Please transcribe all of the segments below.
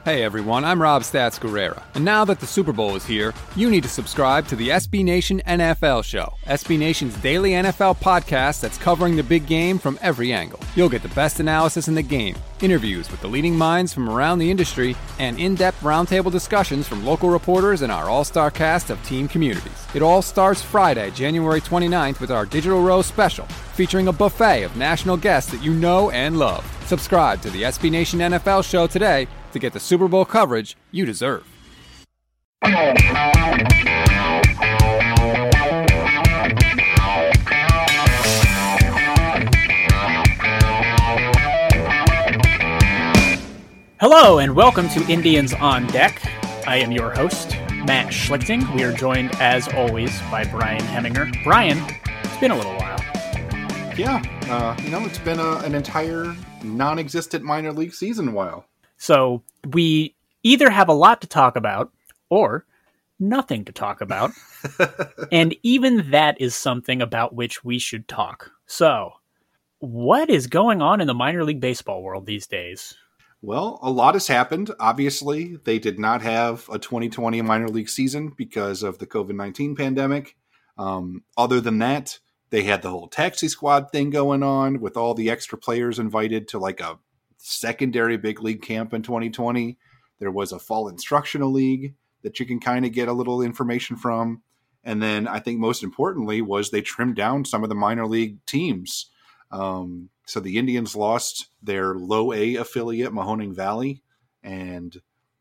Hey everyone, I'm Rob Stats Guerrera, and now that the Super Bowl is here, you need to subscribe to the SB Nation NFL Show, SB Nation's daily NFL podcast that's covering the big game from every angle. You'll get the best analysis in the game, interviews with the leading minds from around the industry, and in-depth roundtable discussions from local reporters and our all-star cast of team communities. It all starts Friday, January 29th with our Digital Row special, featuring a buffet of national guests that you know and love. Subscribe to the SB Nation NFL Show today to get the Super Bowl coverage you deserve. Hello and welcome to Indians on Deck. I am your host, Matt Schlichting. We are joined, as always, by Brian Heminger. Brian, it's been a little while. Yeah, it's been an entire non-existent minor league season while. So we either have a lot to talk about or nothing to talk about. And even that is something about which we should talk. So what is going on in the minor league baseball world these days? Well, a lot has happened. Obviously, they did not have a 2020 minor league season because of the COVID-19 pandemic. Other than that, they had the whole taxi squad thing going on with all the extra players invited to like a secondary big league camp in 2020. There was a fall instructional league that you can kind of get a little information from. And then I think most importantly was they trimmed down some of the minor league teams. So the Indians lost their low A affiliate, Mahoning Valley, and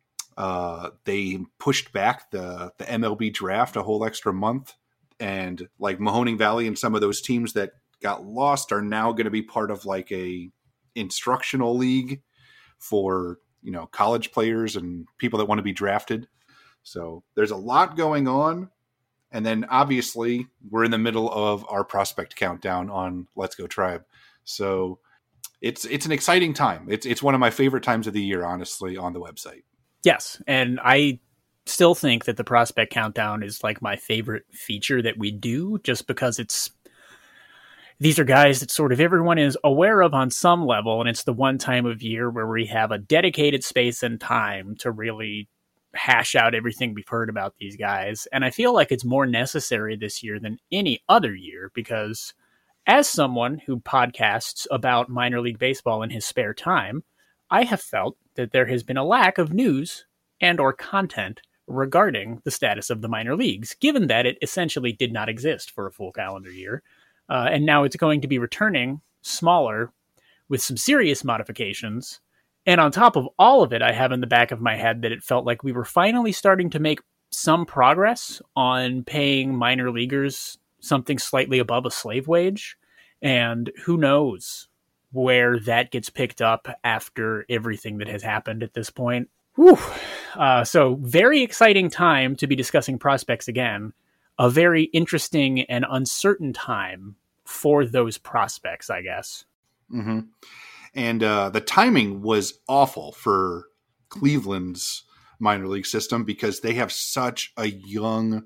they pushed back the MLB draft a whole extra month. And like Mahoning Valley and some of those teams that got lost are now going to be part of like a instructional league for, college players and people that want to be drafted. So there's a lot going on. And then obviously we're in the middle of our prospect countdown on Let's Go Tribe. So it's an exciting time. It's one of my favorite times of the year, honestly, on the website. Yes. And I still think that the prospect countdown is like my favorite feature that we do, just because these are guys that sort of everyone is aware of on some level. And it's the one time of year where we have a dedicated space and time to really hash out everything we've heard about these guys. And I feel like it's more necessary this year than any other year, because as someone who podcasts about minor league baseball in his spare time, I have felt that there has been a lack of news and or content regarding the status of the minor leagues, given that it essentially did not exist for a full calendar year. And now it's going to be returning smaller with some serious modifications. And on top of all of it, I have in the back of my head that it felt like we were finally starting to make some progress on paying minor leaguers something slightly above a slave wage. And who knows where that gets picked up after everything that has happened at this point. Whew. So very exciting time to be discussing prospects again. A very interesting and uncertain time for those prospects, I guess. Mm-hmm. And the timing was awful for Cleveland's minor league system because they have such a young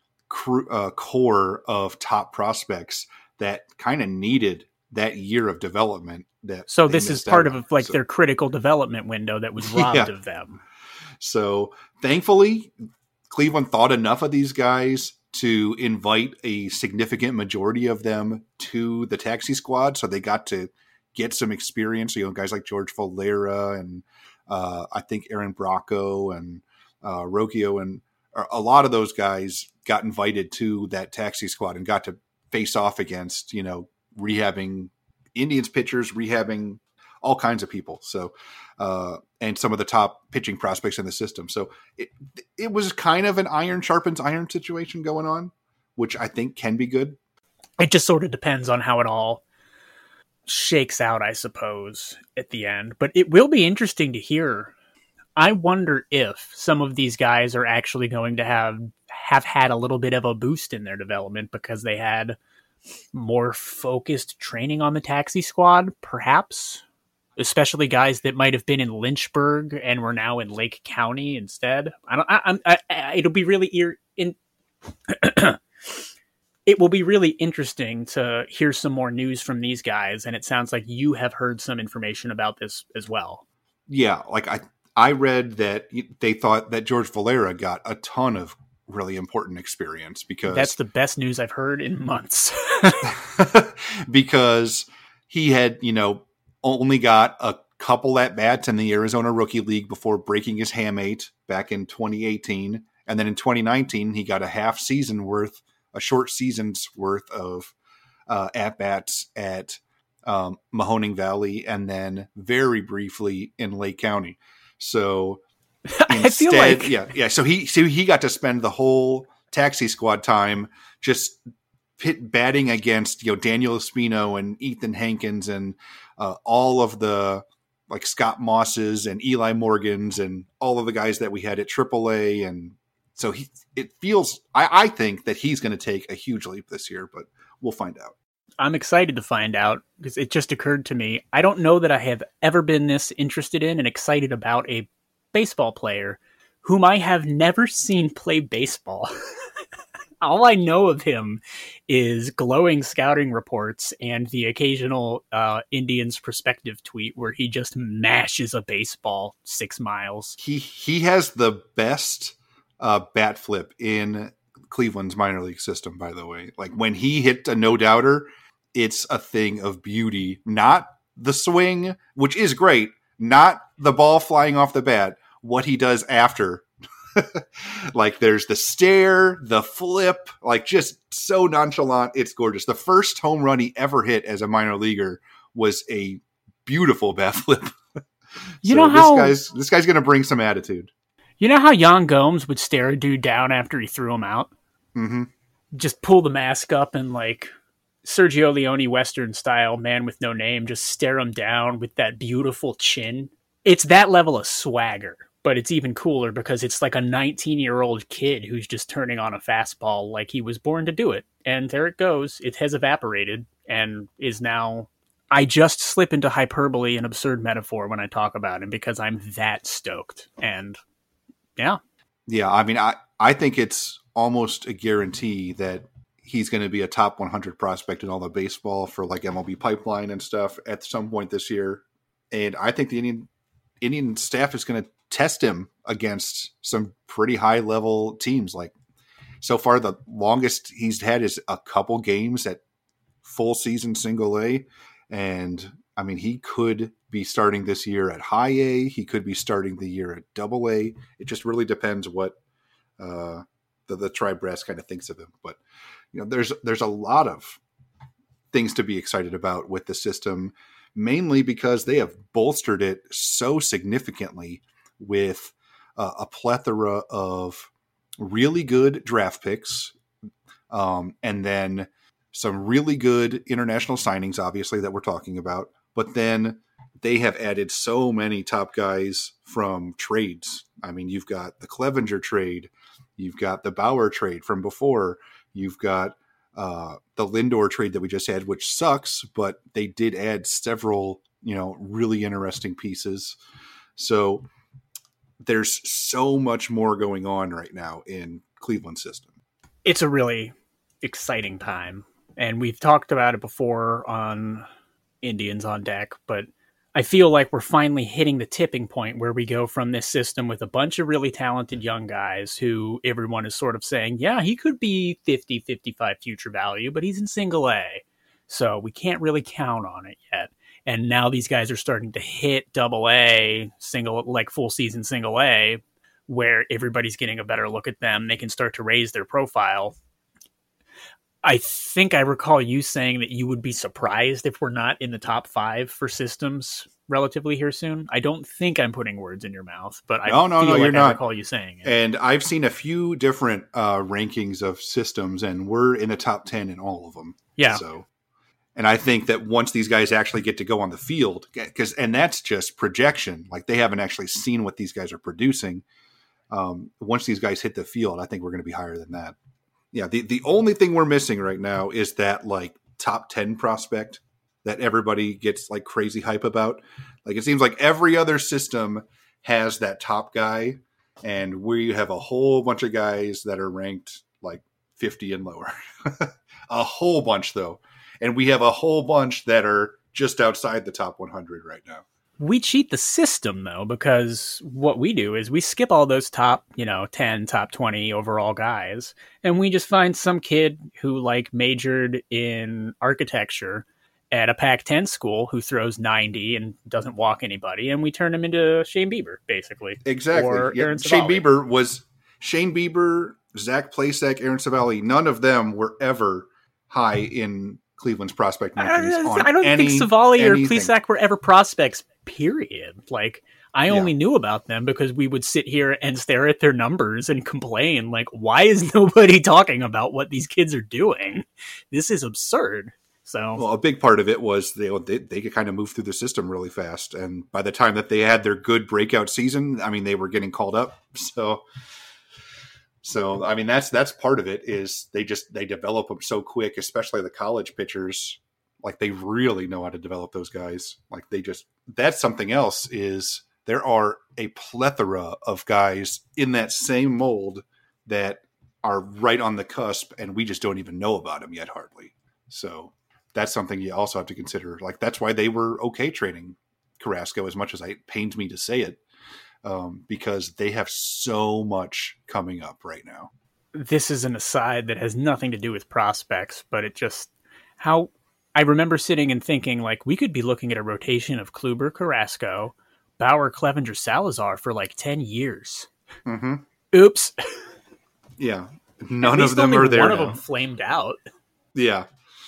core of top prospects that kind of needed that year of development. So this is part of like their critical development window that was robbed of them. So thankfully, Cleveland thought enough of these guys to invite a significant majority of them to the taxi squad. So they got to get some experience, guys like George Valera and I think Aaron Bracco and Rocchio, and a lot of those guys got invited to that taxi squad and got to face off against, rehabbing Indians pitchers, rehabbing all kinds of people. So, and some of the top pitching prospects in the system. So it was kind of an iron sharpens iron situation going on, which I think can be good. It just sort of depends on how it all shakes out, I suppose, at the end. But it will be interesting to hear. I wonder if some of these guys are actually going to have had a little bit of a boost in their development because they had more focused training on the taxi squad, perhaps. Especially guys that might have been in Lynchburg and were now in Lake County instead. It'll be really it will be really interesting to hear some more news from these guys. And it sounds like you have heard some information about this as well. Yeah, like I read that they thought that George Valera got a ton of really important experience because that's the best news I've heard in months. because he had, only got a couple at bats in the Arizona Rookie League before breaking his hamate back in 2018. And then in 2019, he got a short season's worth of at bats at Mahoning Valley, and then very briefly in Lake County. So I feel like So he got to spend the whole taxi squad time just batting against Daniel Espino and Ethan Hankins and all of the like Scott Mosses and Eli Morgans and all of the guys that we had at AAA. And so I think that he's going to take a huge leap this year, but we'll find out. I'm excited to find out because it just occurred to me. I don't know that I have ever been this interested in and excited about a baseball player whom I have never seen play baseball. All I know of him is glowing scouting reports and the occasional Indians perspective tweet where he just mashes a baseball 6 miles. He has the best bat flip in Cleveland's minor league system, by the way. Like when he hit a no-doubter, it's a thing of beauty. Not the swing, which is great, not the ball flying off the bat, what he does after. Like there's the stare, the flip, like just so nonchalant. It's gorgeous. The first home run he ever hit as a minor leaguer was a beautiful bat flip. You know how this guy's going to bring some attitude. You know how Yan Gomes would stare a dude down after he threw him out? Mm-hmm. Just pull the mask up and like Sergio Leone Western style, man with no name, just stare him down with that beautiful chin. It's that level of swagger, but it's even cooler because it's like a 19-year-old kid who's just turning on a fastball like he was born to do it. And there it goes. It has evaporated and is now... I just slip into hyperbole and absurd metaphor when I talk about him because I'm that stoked. And yeah. Yeah, I mean, I think it's almost a guarantee that he's going to be a top 100 prospect in all the baseball for like MLB Pipeline and stuff at some point this year. And I think the Indian staff is going to test him against some pretty high level teams. Like so far, the longest he's had is a couple games at full season single A. And I mean, he could be starting this year at high A. He could be starting the year at double A. It just really depends what the Tribe Brass kind of thinks of him. But there's a lot of things to be excited about with the system, mainly because they have bolstered it so significantly with a plethora of really good draft picks, and then some really good international signings, obviously, that we're talking about. But then they have added so many top guys from trades. I mean, you've got the Clevenger trade. You've got the Bauer trade from before. You've got the Lindor trade that we just had, which sucks, but they did add several, really interesting pieces. So there's so much more going on right now in Cleveland system. It's a really exciting time. And we've talked about it before on Indians on Deck, but I feel like we're finally hitting the tipping point where we go from this system with a bunch of really talented young guys who everyone is sort of saying, yeah, he could be 50, 55 future value, but he's in single A. So we can't really count on it yet. And now these guys are starting to hit double A, full season single A, where everybody's getting a better look at them. They can start to raise their profile. I think I recall you saying that you would be surprised if we're not in the top 5 for systems relatively here soon. I don't think I'm putting words in your mouth, but I recall you saying it. And I've seen a few different rankings of systems, and we're in the top 10 in all of them. Yeah. And I think that once these guys actually get to go on the field, and that's just projection, like they haven't actually seen what these guys are producing. Once these guys hit the field, I think we're going to be higher than that. Yeah, the only thing we're missing right now is that like top 10 prospect that everybody gets like crazy hype about. Like it seems like every other system has that top guy, and we have a whole bunch of guys that are ranked like 50 and lower. A whole bunch though. And we have a whole bunch that are just outside the top 100 right now. We cheat the system, though, because what we do is we skip all those top, 10, top 20 overall guys, and we just find some kid who, like, majored in architecture at a Pac-10 school who throws 90 and doesn't walk anybody, and we turn him into Shane Bieber, basically. Exactly. Or Aaron Shane Savali. Bieber, Zach Plasak, Aaron Savali, none of them were ever high in Cleveland's prospect rankings. I don't think Savali or Plesac were ever prospects, period. Like, I only knew about them because we would sit here and stare at their numbers and complain, like, why is nobody talking about what these kids are doing? This is absurd. So, well, a big part of it was they could kind of move through the system really fast. And by the time that they had their good breakout season, I mean, they were getting called up. So I mean, that's part of it is they develop them so quick, especially the college pitchers. Like, they really know how to develop those guys. Like, that's something else is there are a plethora of guys in that same mold that are right on the cusp, and we just don't even know about them yet, hardly. So that's something you also have to consider. Like, that's why they were okay trading Carrasco, as much as it pains me to say it, because they have so much coming up right now. This is an aside that has nothing to do with prospects, but it just how I remember sitting and thinking, like, we could be looking at a rotation of Kluber, Carrasco, Bauer, Clevenger, Salazar for like 10 years. Mm-hmm. Oops. Yeah. None of them are there one now. of them flamed out. Yeah.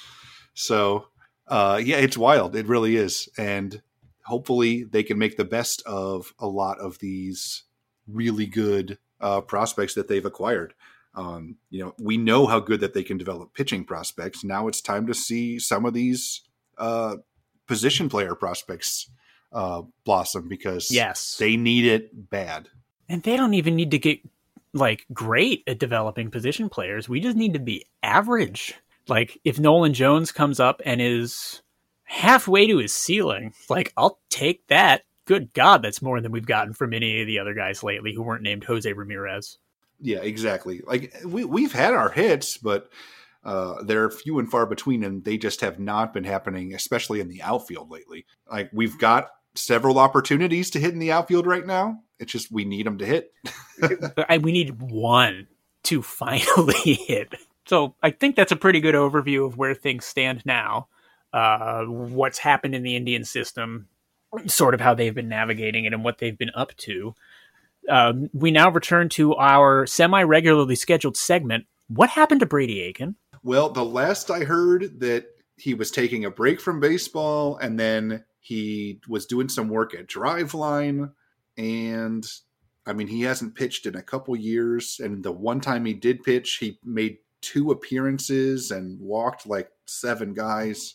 So, it's wild. It really is. And hopefully they can make the best of a lot of these really good prospects that they've acquired. We know how good that they can develop pitching prospects. Now it's time to see some of these position player prospects blossom, because they need it bad. And they don't even need to get like great at developing position players. We just need to be average. Like, if Nolan Jones comes up and is halfway to his ceiling, like, I'll take that. Good God, that's more than we've gotten from any of the other guys lately who weren't named Jose Ramirez. Yeah, exactly. Like, we've had our hits, but they're few and far between, and they just have not been happening, especially in the outfield lately. Like, we've got several opportunities to hit in the outfield right now. It's just we need them to hit. We need one to finally hit. So I think that's a pretty good overview of where things stand now. What's happened in the Indian system, sort of how they've been navigating it and what they've been up to. We now return to our semi-regularly scheduled segment. What happened to Brady Aiken? Well, the last I heard that he was taking a break from baseball, and then he was doing some work at Driveline. And I mean, he hasn't pitched in a couple years. And the one time he did pitch, he made 2 appearances and walked like 7 guys.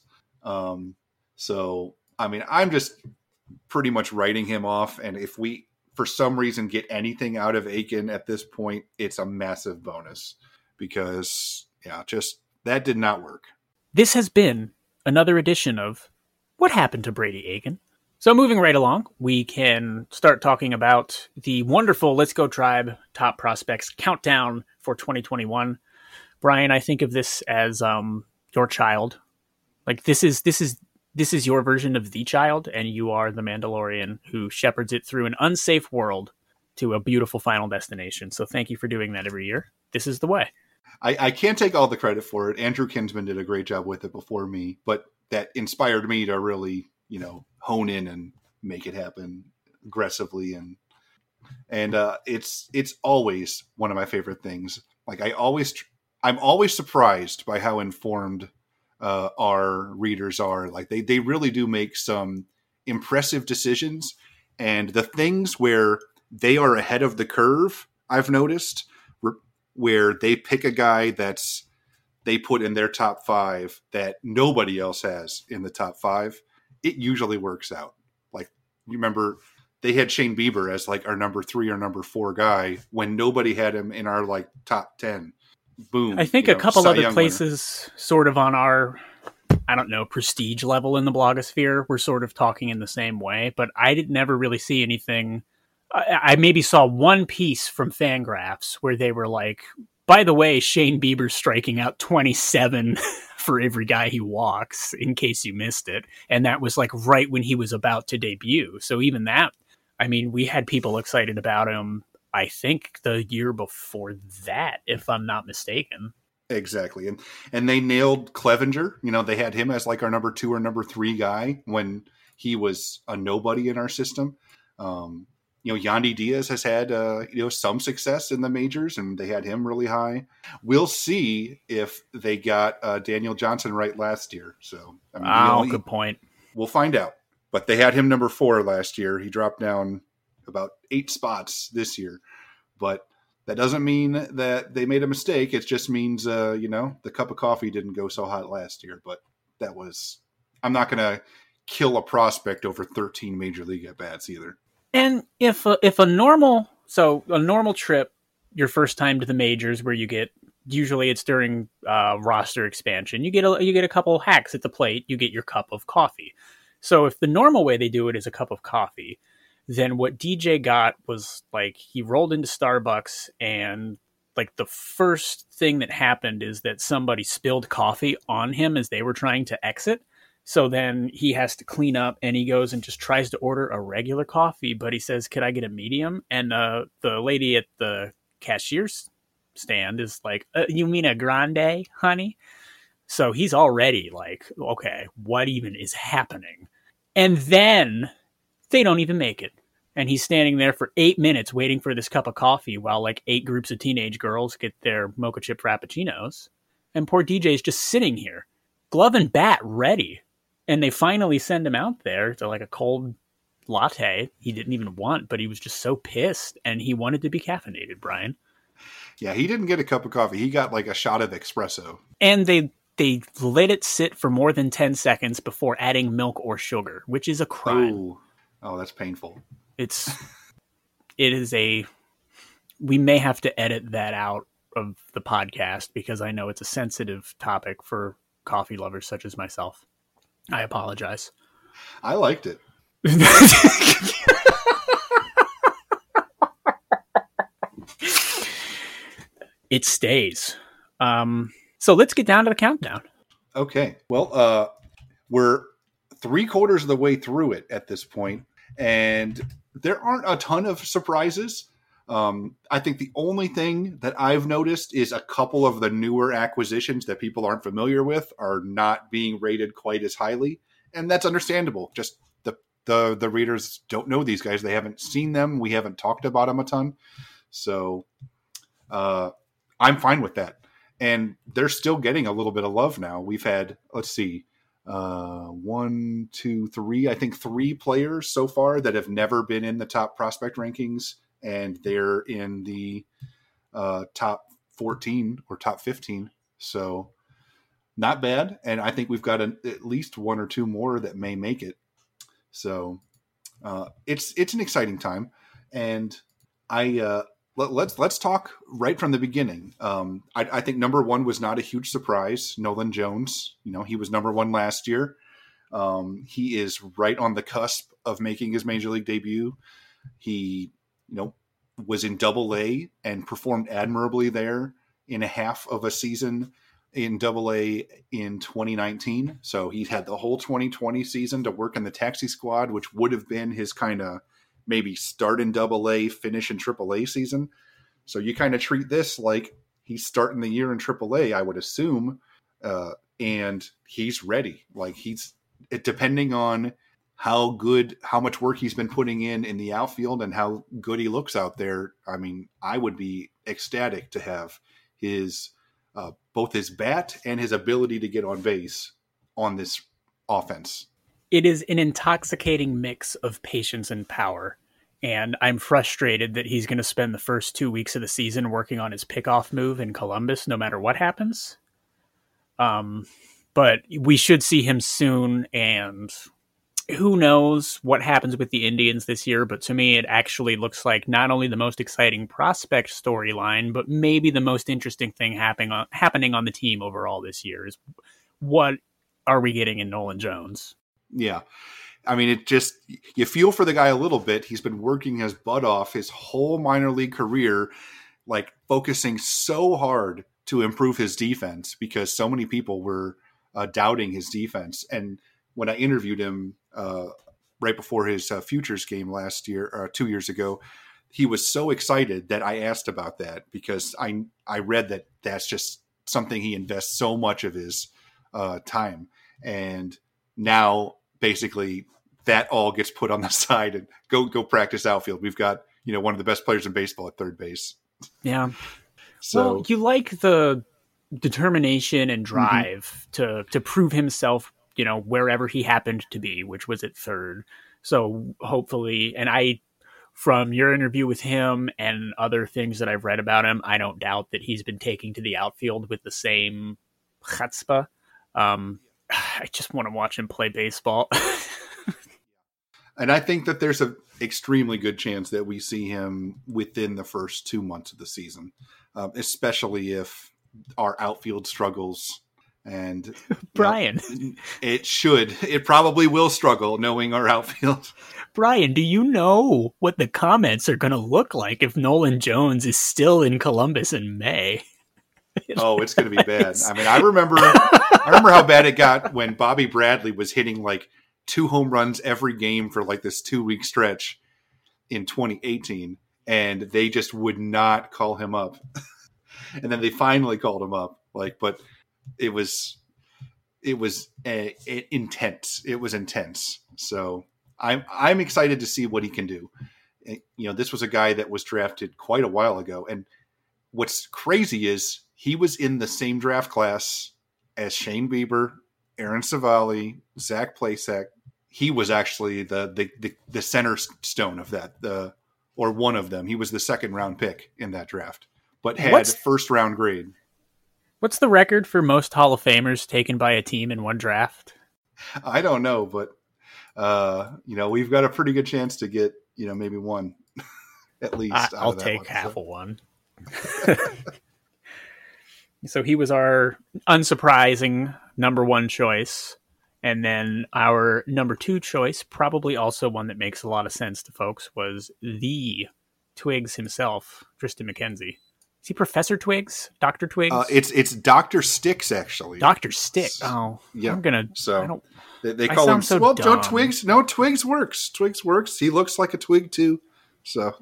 So, I mean, I'm just pretty much writing him off. And if we, for some reason, get anything out of Aiken at this point, it's a massive bonus, because, just that did not work. This has been another edition of What Happened to Brady Aiken? So moving right along, we can start talking about the wonderful Let's Go Tribe Top Prospects Countdown for 2021. Brian, I think of this as your child. Like, this is your version of The Child, and you are the Mandalorian who shepherds it through an unsafe world to a beautiful final destination. So thank you for doing that every year. This is the way. I can't take all the credit for it. Andrew Kinsman did a great job with it before me, but that inspired me to really, hone in and make it happen aggressively. And it's always one of my favorite things. Like, I'm always surprised by how informed our readers are. Like, they really do make some impressive decisions, and the things where they are ahead of the curve, I've noticed, where they pick a guy they put in their top 5 that nobody else has in the top 5, it usually works out. Like, you remember they had Shane Bieber as like our number 3 or number 4 guy when nobody had him in our like top 10. Boom. I think a couple other places sort of on our, I don't know, prestige level in the blogosphere, we're sort of talking in the same way, but I did never really see anything. I maybe saw one piece from Fangraphs where they were like, By the way, Shane Bieber's striking out 27 for every guy he walks, in case you missed it. And that was like right when he was about to debut. So even that, I mean, we had people excited about him, I think, the year before that, if I'm not mistaken. Exactly. And they nailed Clevenger. You know, they had him as like our number 2 or number 3 guy when he was a nobody in our system. You know, Yandy Diaz has had, some success in the majors, and they had him really high. We'll see if they got Daniel Johnson right last year. So, I mean, good point. We'll find out. But they had him number 4 last year. He dropped down about 8 spots this year. But that doesn't mean that they made a mistake. It just means, the cup of coffee didn't go so hot last year. But I'm not going to kill a prospect over 13 major league at-bats either. And if a normal trip, your first time to the majors, where you get, usually it's during roster expansion, you get a couple hacks at the plate, you get your cup of coffee. So if the normal way they do it is a cup of coffee, then what DJ got was like he rolled into Starbucks, and like the first thing that happened is that somebody spilled coffee on him as they were trying to exit. So then he has to clean up, and he goes and just tries to order a regular coffee, but he says, "Could I get a medium?" And the lady at the cashier's stand is like, "You mean a grande, honey?" So he's already like, okay, what even is happening? And then they don't even make it. And he's standing there for 8 minutes waiting for this cup of coffee while like 8 groups of teenage girls get their mocha chip frappuccinos. And poor DJ's just sitting here, glove and bat ready. And they finally send him out there to like a cold latte he didn't even want, but he was just so pissed, and he wanted to be caffeinated, Brian. Yeah, he didn't get a cup of coffee. He got like a shot of espresso. And they let it sit for more than 10 seconds before adding milk or sugar, which is a crime. Oh, that's painful. We may have to edit that out of the podcast because I know it's a sensitive topic for coffee lovers such as myself. I apologize. I liked it. It stays. So let's get down to the countdown. Okay. Well, we're 3/4 of the way through it at this point, and there aren't a ton of surprises. I think the only thing that I've noticed is a couple of the newer acquisitions that people aren't familiar with are not being rated quite as highly. And that's understandable. Just the readers don't know these guys. They haven't seen them. We haven't talked about them a ton. So I'm fine with that. And they're still getting a little bit of love now. We've had, let's see, 1, 2, 3, I think 3 players so far that have never been in the top prospect rankings. And they're in the top 14 or top 15. So not bad. And I think we've got at least 1 or 2 more that may make it. So it's an exciting time. And let's talk right from the beginning. I think number 1 was not a huge surprise. Nolan Jones, he was number 1 last year. He is right on the cusp of making his major league debut. He was in Double-A and performed admirably there in a half of a season in Double-A in 2019. So he had the whole 2020 season to work in the taxi squad, which would have been his kind of maybe start in Double-A, finish in Triple-A season. So you kind of treat this like he's starting the year in Triple-A, I would assume, and he's ready. Like depending on how much work he's been putting in the outfield and how good he looks out there. I mean, I would be ecstatic to have his both his bat and his ability to get on base on this offense. It is an intoxicating mix of patience and power. And I'm frustrated that he's going to spend the first 2 weeks of the season working on his pickoff move in Columbus, no matter what happens. But we should see him soon, and who knows what happens with the Indians this year, but to me it actually looks like not only the most exciting prospect storyline, but maybe the most interesting thing happening on the team overall this year is what are we getting in Nolan Jones? Yeah. I mean, you feel for the guy a little bit. He's been working his butt off his whole minor league career like focusing so hard to improve his defense because so many people were doubting his defense. And when I interviewed him right before his Futures game last year, or 2 years ago, he was so excited that I asked about that because I read that that's just something he invests so much of his time. And now basically that all gets put on the side and go practice outfield. We've got, one of the best players in baseball at third base. Yeah. So well, you like the determination and drive to prove himself, wherever he happened to be, which was at third. So hopefully, and from your interview with him and other things that I've read about him, I don't doubt that he's been taking to the outfield with the same chutzpah. I just want to watch him play baseball. And I think that there's an extremely good chance that we see him within the first 2 months of the season, especially if our outfield struggles. And Brian, it probably will struggle knowing our outfield. Brian, do you know what the comments are going to look like if Nolan Jones is still in Columbus in May? Oh, it's going to be bad. I mean, I remember how bad it got when Bobby Bradley was hitting like 2 home runs every game for like this 2-week stretch in 2018, and they just would not call him up. And then they finally called him up. But it was intense. It was intense. So I'm excited to see what he can do. This was a guy that was drafted quite a while ago, and what's crazy is he was in the same draft class as Shane Bieber, Aaron Savali, Zach Plesac. He was actually the center stone of that, or one of them. He was the second round pick in that draft, but had first round grade. What's the record for most Hall of Famers taken by a team in one draft? I don't know, but we've got a pretty good chance to get maybe one at least. I'll take half of one. So he was our unsurprising number 1 choice. And then our number 2 choice, probably also one that makes a lot of sense to folks, was the Twiggs himself, Triston McKenzie. Is he Professor Twiggs? Dr. Twiggs? It's Dr. Sticks, actually. Dr. Sticks. Oh, yeah. I'm going to... So they call him... So well, don't Twiggs... No, Twiggs works. Twiggs works. He looks like a twig, too. So...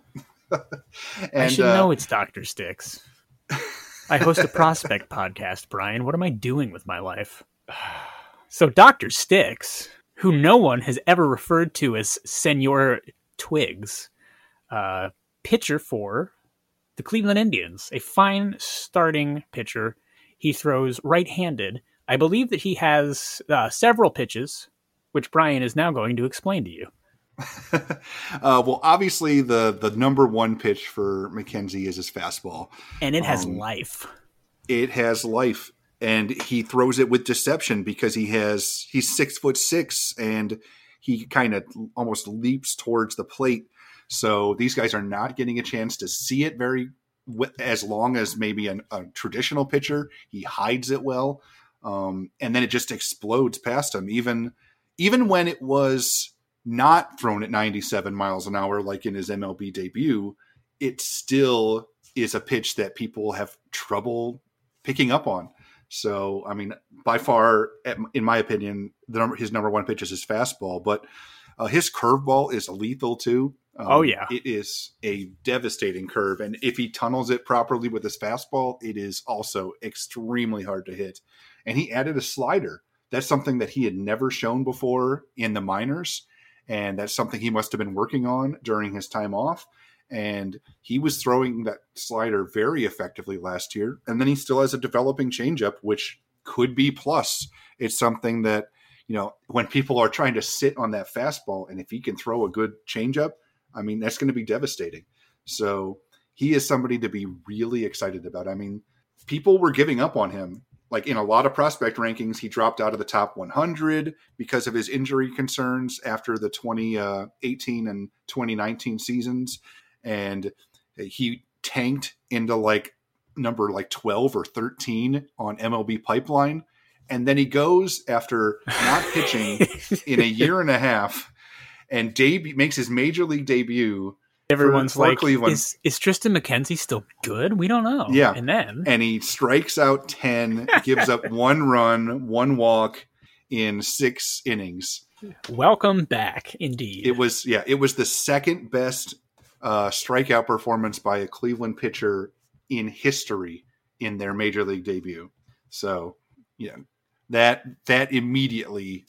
I should know it's Dr. Sticks. I host a prospect podcast, Brian. What am I doing with my life? So Dr. Sticks, who no one has ever referred to as Senor Twiggs, pitcher for the Cleveland Indians, a fine starting pitcher. He throws right-handed. I believe that he has several pitches, which Brian is now going to explain to you. Well, obviously the number 1 pitch for McKenzie is his fastball. And it has life. It has life. And he throws it with deception because he's 6'6" and he kind of almost leaps towards the plate. So these guys are not getting a chance to see it as long as maybe a traditional pitcher. He hides it well. And then it just explodes past him. Even when it was not thrown at 97 miles an hour, like in his MLB debut, it still is a pitch that people have trouble picking up on. So, I mean, by far, in my opinion, his number 1 pitch is his fastball, but his curveball is lethal too. Oh yeah. It is a devastating curve. And if he tunnels it properly with his fastball, it is also extremely hard to hit. And he added a slider. That's something that he had never shown before in the minors. And that's something he must have been working on during his time off. And he was throwing that slider very effectively last year. And then he still has a developing changeup, which could be plus. It's something that, when people are trying to sit on that fastball, and if he can throw a good changeup, I mean, that's going to be devastating. So he is somebody to be really excited about. I mean, people were giving up on him. Like in a lot of prospect rankings, he dropped out of the top 100 because of his injury concerns after the 2018 and 2019 seasons. And he tanked into number 12 or 13 on MLB Pipeline. And then he goes after not pitching in a year and a half and makes his major league debut Everyone's for like, Cleveland. Is Tristan McKenzie still good? We don't know. Yeah. And he strikes out 10, gives up 1 run, 1 walk in 6 innings. Welcome back, indeed. It was the second best strikeout performance by a Cleveland pitcher in history in their major league debut. So, yeah, that immediately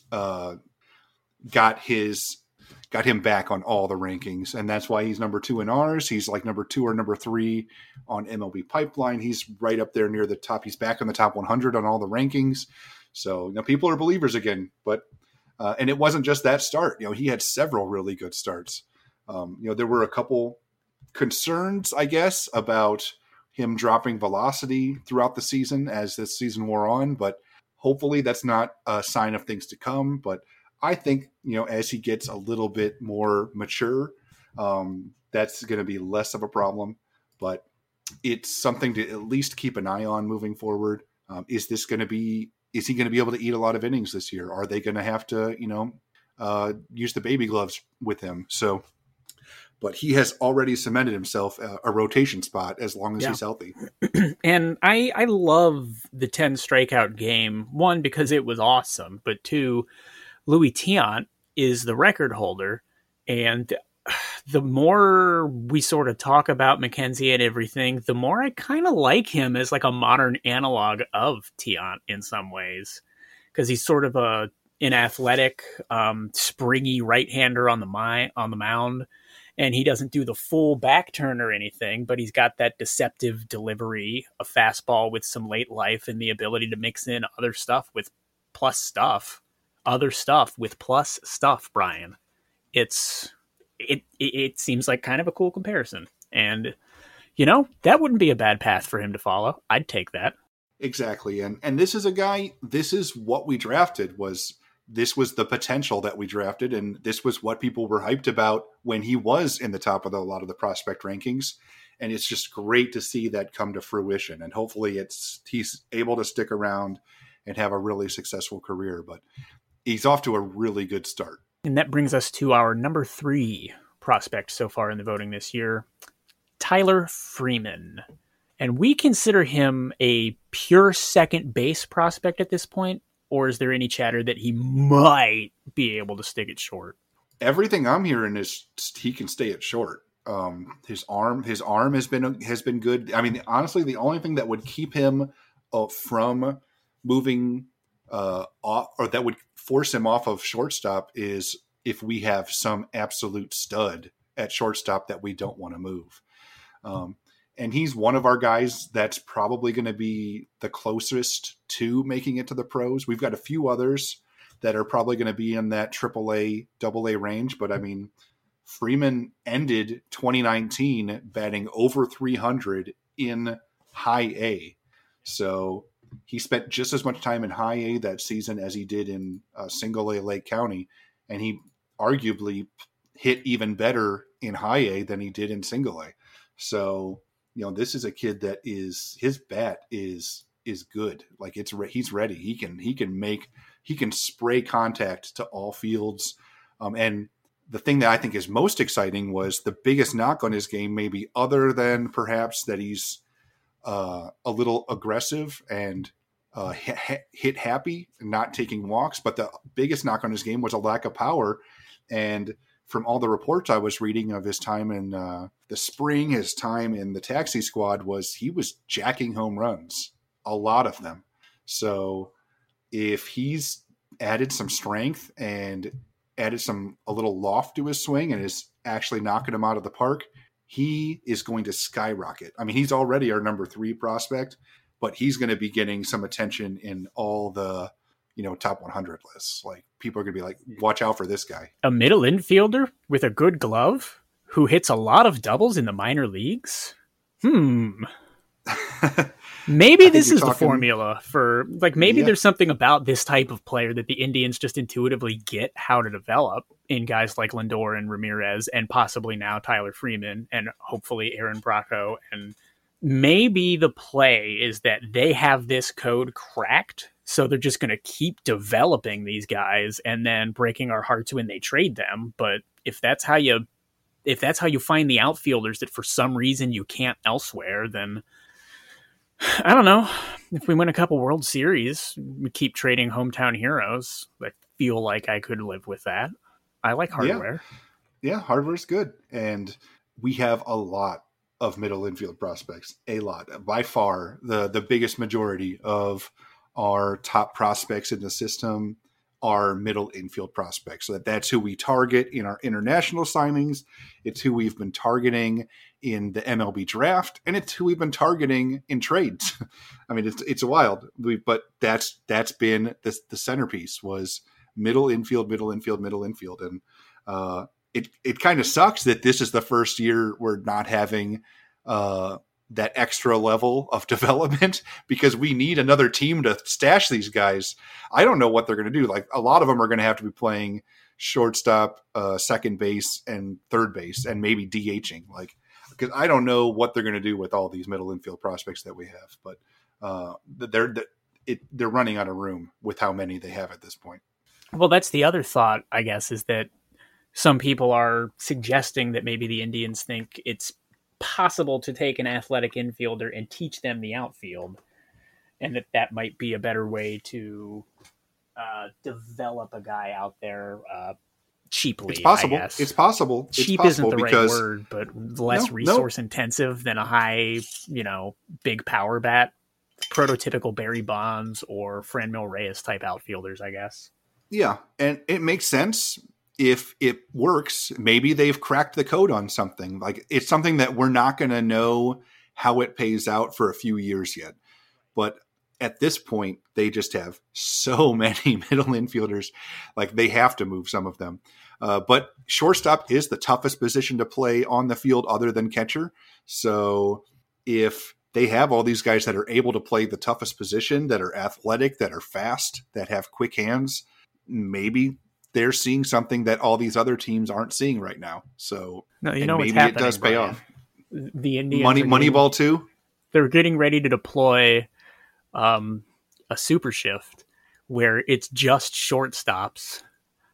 got him back on all the rankings, and that's why he's number 2 in ours. He's like number 2 or number 3 on MLB Pipeline. He's right up there near the top. He's back in the top 100 on all the rankings. So, people are believers again. But and it wasn't just that start. He had several really good starts. There were a couple concerns, I guess, about him dropping velocity throughout the season as this season wore on, but hopefully that's not a sign of things to come. But I think, as he gets a little bit more mature, that's going to be less of a problem, but it's something to at least keep an eye on moving forward. Is he going to be able to eat a lot of innings this year? Are they going to have to, use the baby gloves with him? So, but he has already cemented himself a rotation spot as long as he's healthy. And I love the 10 strikeout game, 1, because it was awesome, but 2, Louis Tiant is the record holder. And the more we sort of talk about McKenzie and everything, the more I kind of like him as like a modern analog of Tiant in some ways, because he's sort of an athletic, springy right-hander on the mound. And he doesn't do the full back turn or anything, but he's got that deceptive delivery, a fastball with some late life, and the ability to mix in other stuff with plus stuff. Other stuff with plus stuff, Brian. It seems like kind of a cool comparison. And, that wouldn't be a bad path for him to follow. I'd take that. Exactly. And this is a guy, this is what we drafted, this was the potential that we drafted, and this was what people were hyped about when he was in the top of a lot of the prospect rankings. And it's just great to see that come to fruition. And hopefully he's able to stick around and have a really successful career. But he's off to a really good start. And that brings us to our number 3 prospect so far in the voting this year, Tyler Freeman. And we consider him a pure second base prospect at this point. Or is there any chatter that he might be able to stick it short? Everything I'm hearing is he can stay at short. His arm has been good. I mean, honestly, the only thing that would keep him from moving off, or that would force him off of shortstop, is if we have some absolute stud at shortstop that we don't want to move. And he's one of our guys that's probably going to be the closest to making it to the pros. We've got a few others that are probably going to be in that AAA, AA range. But I mean, Freeman ended 2019 batting over 300 in high A. So he spent just as much time in high A that season as he did in single A Lake County. And he arguably hit even better in high A than he did in single A. So, this is a kid that his bat is good. Like he's ready. He can spray contact to all fields. And the thing that I think is most exciting was the biggest knock on his game, maybe other than perhaps that he's a little aggressive and hit happy and not taking walks. But the biggest knock on his game was a lack of power. And from all the reports I was reading of his time in the spring, his time in the taxi squad, he was jacking home runs, a lot of them. So if he's added some strength and added a little loft to his swing and is actually knocking him out of the park, he is going to skyrocket. I mean, he's already our number 3 prospect, but he's going to be getting some attention in all the top 100 lists. Like, people are going to be like, watch out for this guy. A middle infielder with a good glove who hits a lot of doubles in the minor leagues? Maybe this is the formula for, there's something about this type of player that the Indians just intuitively get how to develop in guys like Lindor and Ramirez, and possibly now Tyler Freeman, and hopefully Aaron Bracco. And maybe the play is that they have this code cracked, so they're just going to keep developing these guys and then breaking our hearts when they trade them. But if that's how you if that's how you find the outfielders that for some reason you can't elsewhere, then I don't know. If we win a couple World Series, we keep trading hometown heroes. I feel like I could live with that. I like hardware. Yeah, hardware's good. And we have a lot of middle infield prospects. A lot. By far, the biggest majority of our top prospects in the system are middle infield prospects. So that's who we target in our international signings. It's who we've been targeting in the MLB draft, and it's who we've been targeting in trades. I mean, it's wild, but that's been the centerpiece was middle infield, and it kind of sucks that this is the first year we're not having that extra level of development because we need another team to stash these guys. I don't know what they're going to do. Like a lot of them are going to have to be playing shortstop, second base, and third base, and maybe DHing. Like, because I don't know what they're going to do with all these middle infield prospects that we have, but they're running out of room with how many they have at this point. Well, that's the other thought, I guess, is that some people are suggesting that maybe the Indians think it's possible to take an athletic infielder and teach them the outfield, and that might be a better way to develop a guy out there cheaply. It's possible. I guess. It's possible. Cheap it's isn't the because, right word, but less resource intensive than a high, big power bat, prototypical Barry Bonds or Franmil Reyes type outfielders, I guess. Yeah, and it makes sense. If it works, maybe they've cracked the code on something. Like it's something that we're not going to know how it pays out for a few years yet. But at this point, they just have so many middle infielders. Like they have to move some of them. But shortstop is the toughest position to play on the field other than catcher. So if they have all these guys that are able to play the toughest position, that are athletic, that are fast, that have quick hands, maybe they're seeing something that all these other teams aren't seeing right now. So no, maybe it does pay off. The Indians Moneyball too. They're getting ready to deploy a super shift where it's just shortstops.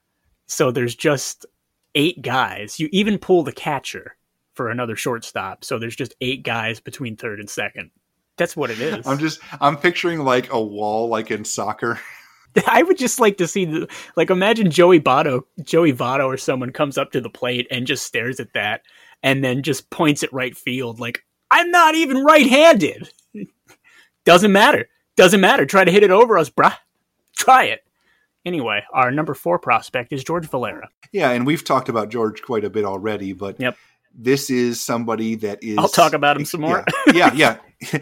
So there's just 8 guys. You even pull the catcher for another shortstop. So there's just 8 guys between third and second. That's what it is. I'm picturing like a wall, like in soccer. I would just like to see imagine Joey Votto or someone comes up to the plate and just stares at that and then just points at right field. Like, I'm not even right-handed. Doesn't matter. Try to hit it over us, bruh. Try it. Anyway, our number 4 prospect is George Valera. Yeah. And we've talked about George quite a bit already, but yep. This is somebody that is... I'll talk about him some more. Yeah.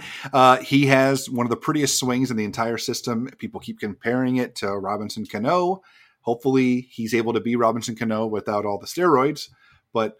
He has one of the prettiest swings in the entire system. People keep comparing it to Robinson Cano. Hopefully he's able to be Robinson Cano without all the steroids. But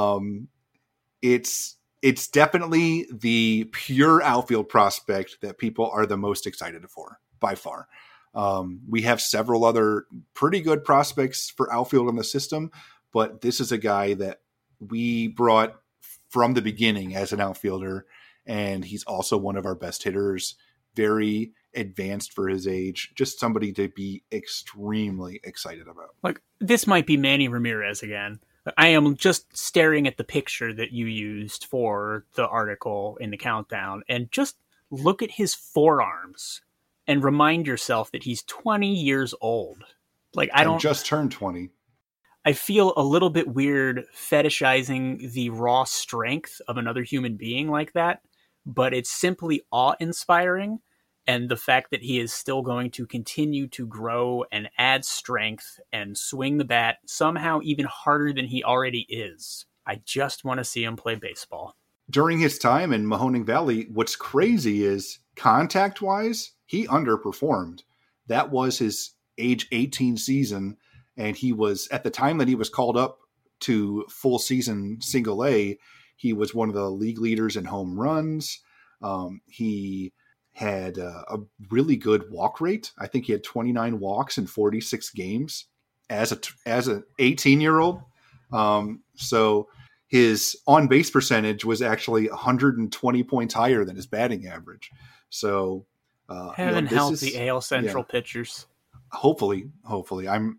it's definitely the pure outfield prospect that people are the most excited for, by far. We have several other pretty good prospects for outfield in the system, but this is a guy that we brought from the beginning as an outfielder, and he's also one of our best hitters, very advanced for his age, just somebody to be extremely excited about. Like, this might be Manny Ramirez again. I am just staring at the picture that you used for the article in the countdown, and just look at his forearms and remind yourself that he's 20 years old. Like, I don't just turned 20. I feel a little bit weird fetishizing the raw strength of another human being like that, but it's simply awe-inspiring. And the fact that he is still going to continue to grow and add strength and swing the bat somehow even harder than he already is. I just want to see him play baseball. During his time in Mahoning Valley, what's crazy is contact-wise, he underperformed. That was his age 18 season. And he was, at the time that he was called up to full season single A, he was one of the league leaders in home runs. He had a really good walk rate. I think he had 29 walks in 46 games as an 18-year-old. So his on-base percentage was actually 120 points higher than his batting average. So heaven help the AL Central pitchers. Hopefully.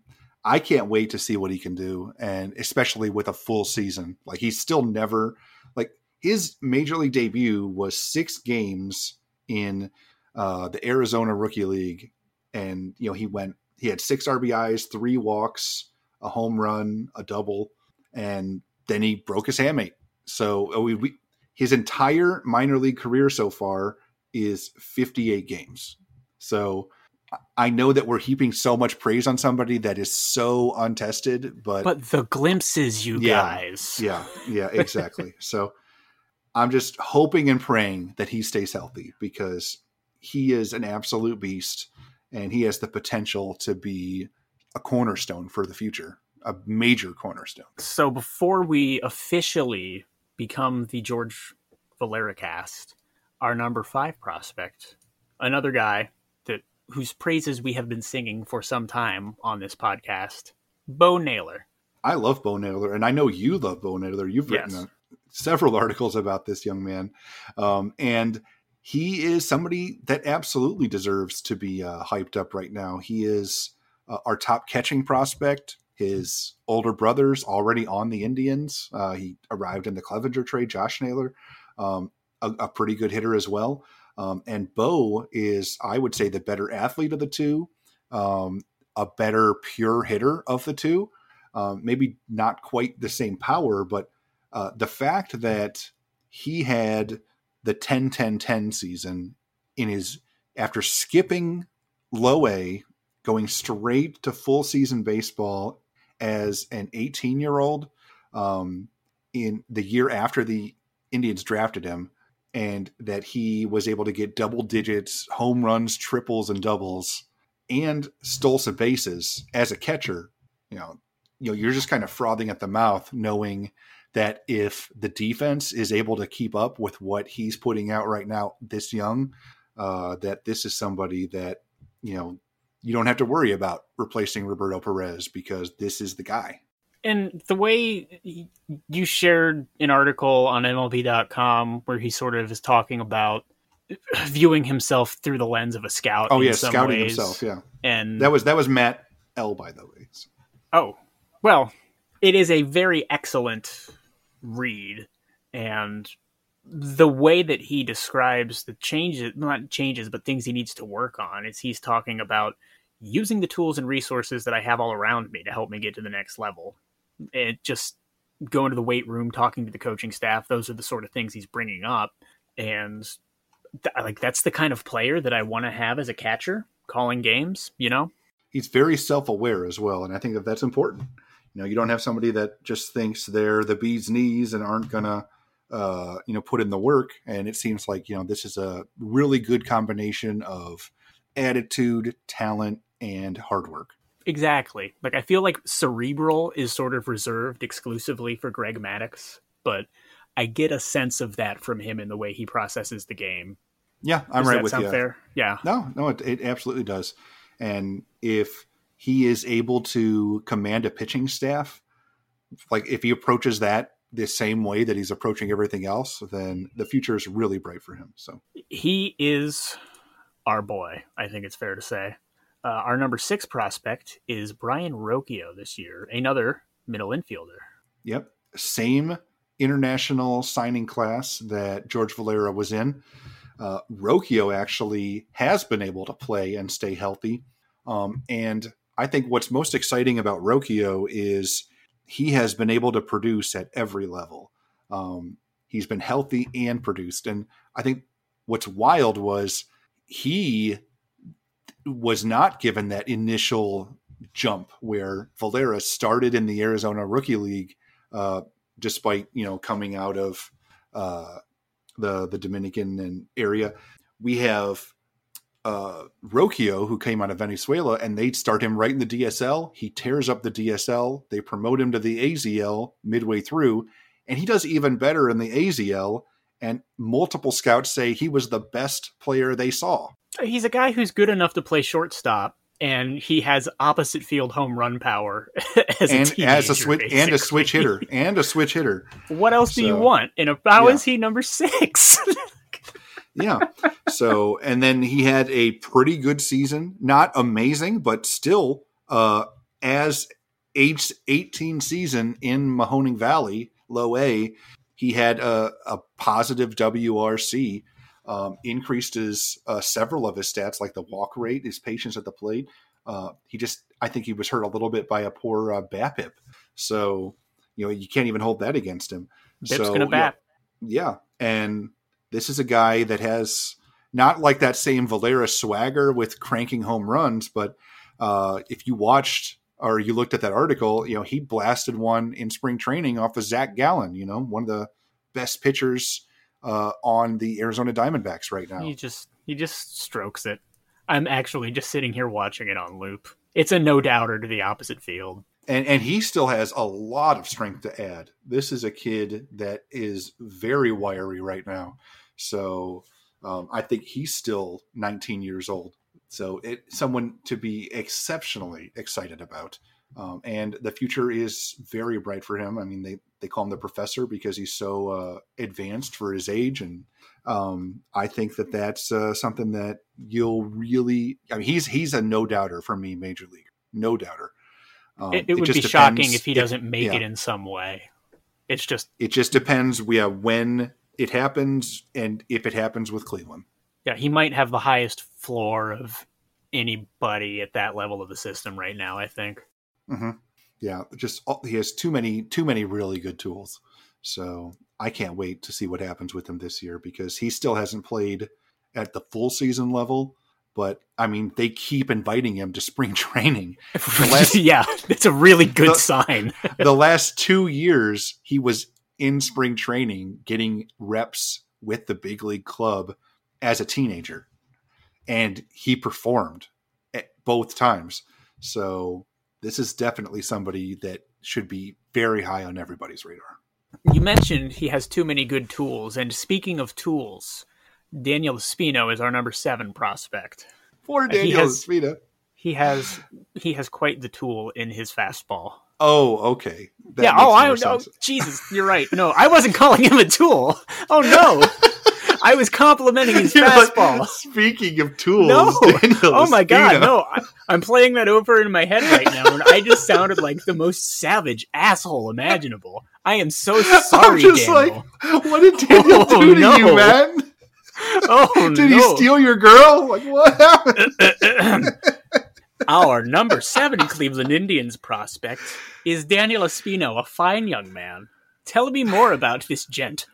I can't wait to see what he can do, and especially with a full season. Like, he's still never, like, his major league debut was 6 games in the Arizona Rookie League, and he had 6 RBIs, 3 walks, a home run, a double, and then he broke his hamate. So his entire minor league career so far is 58 games. So I know that we're heaping so much praise on somebody that is so untested, but the glimpses, guys. Yeah, exactly. So I'm just hoping and praying that he stays healthy, because he is an absolute beast, and he has the potential to be a cornerstone for the future, a major cornerstone. So before we officially become the George Valera cast, our number 5 prospect, another guy whose praises we have been singing for some time on this podcast, Bo Naylor. I love Bo Naylor, and I know you love Bo Naylor. You've written several articles about this young man, and he is somebody that absolutely deserves to be hyped up right now. He is our top catching prospect. His older brother's already on the Indians. He arrived in the Clevenger trade, Josh Naylor, a pretty good hitter as well. And Bo is, I would say, the better athlete of the two, a better pure hitter of the two. Maybe not quite the same power, but the fact that he had the 10-10-10 season after skipping low A, going straight to full season baseball as an 18-year-old in the year after the Indians drafted him, and that he was able to get double digits, home runs, triples, and doubles, and stole some bases as a catcher. You're just kind of frothing at the mouth, knowing that if the defense is able to keep up with what he's putting out right now, this young, that this is somebody that, you don't have to worry about replacing Roberto Perez, because this is the guy. And the way you shared an article on MLB.com where he sort of is talking about viewing himself through the lens of a scout. Oh, yeah, scouting himself, yeah. And that was Matt L, by the way. So. Oh, well, it is a very excellent read. And the way that he describes the changes, not changes, but things he needs to work on, is he's talking about using the tools and resources that I have all around me to help me get to the next level. It just going to the weight room, talking to the coaching staff. Those are the sort of things he's bringing up. And that's the kind of player that I want to have as a catcher, calling games, He's very self-aware as well. And I think that's important. You don't have somebody that just thinks they're the bee's knees and aren't going to, put in the work. And it seems like, this is a really good combination of attitude, talent, and hard work. Exactly. I feel like cerebral is sort of reserved exclusively for Greg Maddux, but I get a sense of that from him in the way he processes the game. Yeah, I'm right with you. Does that sound fair? Yeah. No, it absolutely does. And if he is able to command a pitching staff, if he approaches that the same way that he's approaching everything else, then the future is really bright for him. So he is our boy, I think it's fair to say. Our number 6 prospect is Brayan Rocchio this year, another middle infielder. Yep. Same international signing class that George Valera was in. Rocchio actually has been able to play and stay healthy. And I think what's most exciting about Rocchio is he has been able to produce at every level. He's been healthy and produced. And I think what's wild was he was not given that initial jump where Valera started in the Arizona Rookie League, despite, coming out of the Dominican and area. We have Rocchio, who came out of Venezuela, and they start him right in the DSL. He tears up the DSL. They promote him to the AZL midway through, and he does even better in the AZL. And multiple scouts say he was the best player they saw. He's a guy who's good enough to play shortstop, and he has opposite field home run power as a switch hitter. What else do you want? How is he number 6? Yeah. So, and then he had a pretty good season, not amazing, but still as age 18 season in Mahoning Valley, low A, he had a positive WRC, increased his several of his stats, like the walk rate, his patience at the plate. I think he was hurt a little bit by a poor BABIP. So, you can't even hold that against him. BIP's going to bat. Yeah. And this is a guy that has not like that same Valera swagger with cranking home runs, but if you watched or you looked at that article, he blasted one in spring training off of Zach Gallen, one of the best pitchers on the Arizona Diamondbacks right now. He just strokes it. I'm actually just sitting here watching it on loop. It's a no-doubter to the opposite field. And he still has a lot of strength to add. This is a kid that is very wiry right now. So I think he's still 19 years old. So it's someone to be exceptionally excited about. And the future is very bright for him. I mean, they call him the professor because he's so advanced for his age. And I think that's something that you'll really, he's a no-doubter for me, Major League. No doubter. It would be shocking if he doesn't make it in some way. It just depends. When it happens and if it happens with Cleveland. Yeah, he might have the highest floor of anybody at that level of the system right now, I think. Mm-hmm. Yeah, he has too many really good tools. So I can't wait to see what happens with him this year because he still hasn't played at the full season level. But, they keep inviting him to spring training. Yeah, it's a really good sign. The last 2 years, he was in spring training getting reps with the big league club as a teenager. And he performed at both times. So this is definitely somebody that should be very high on everybody's radar. You mentioned he has too many good tools. And speaking of tools, Daniel Espino is our number 7 prospect. Poor Daniel Espino. He has quite the tool in his fastball. Oh, okay. Jesus, you're right. No, I wasn't calling him a tool. Oh no. I was complimenting his fastball. Like, speaking of tools, oh my God, no! I'm playing that over in my head right now, and I just sounded like the most savage asshole imaginable. I am so sorry, I'm just Daniel. Like, what did Daniel do to you, man? Did he steal your girl? Like, what happened? Our number 7 Cleveland Indians prospect is Daniel Espino, a fine young man. Tell me more about this gent.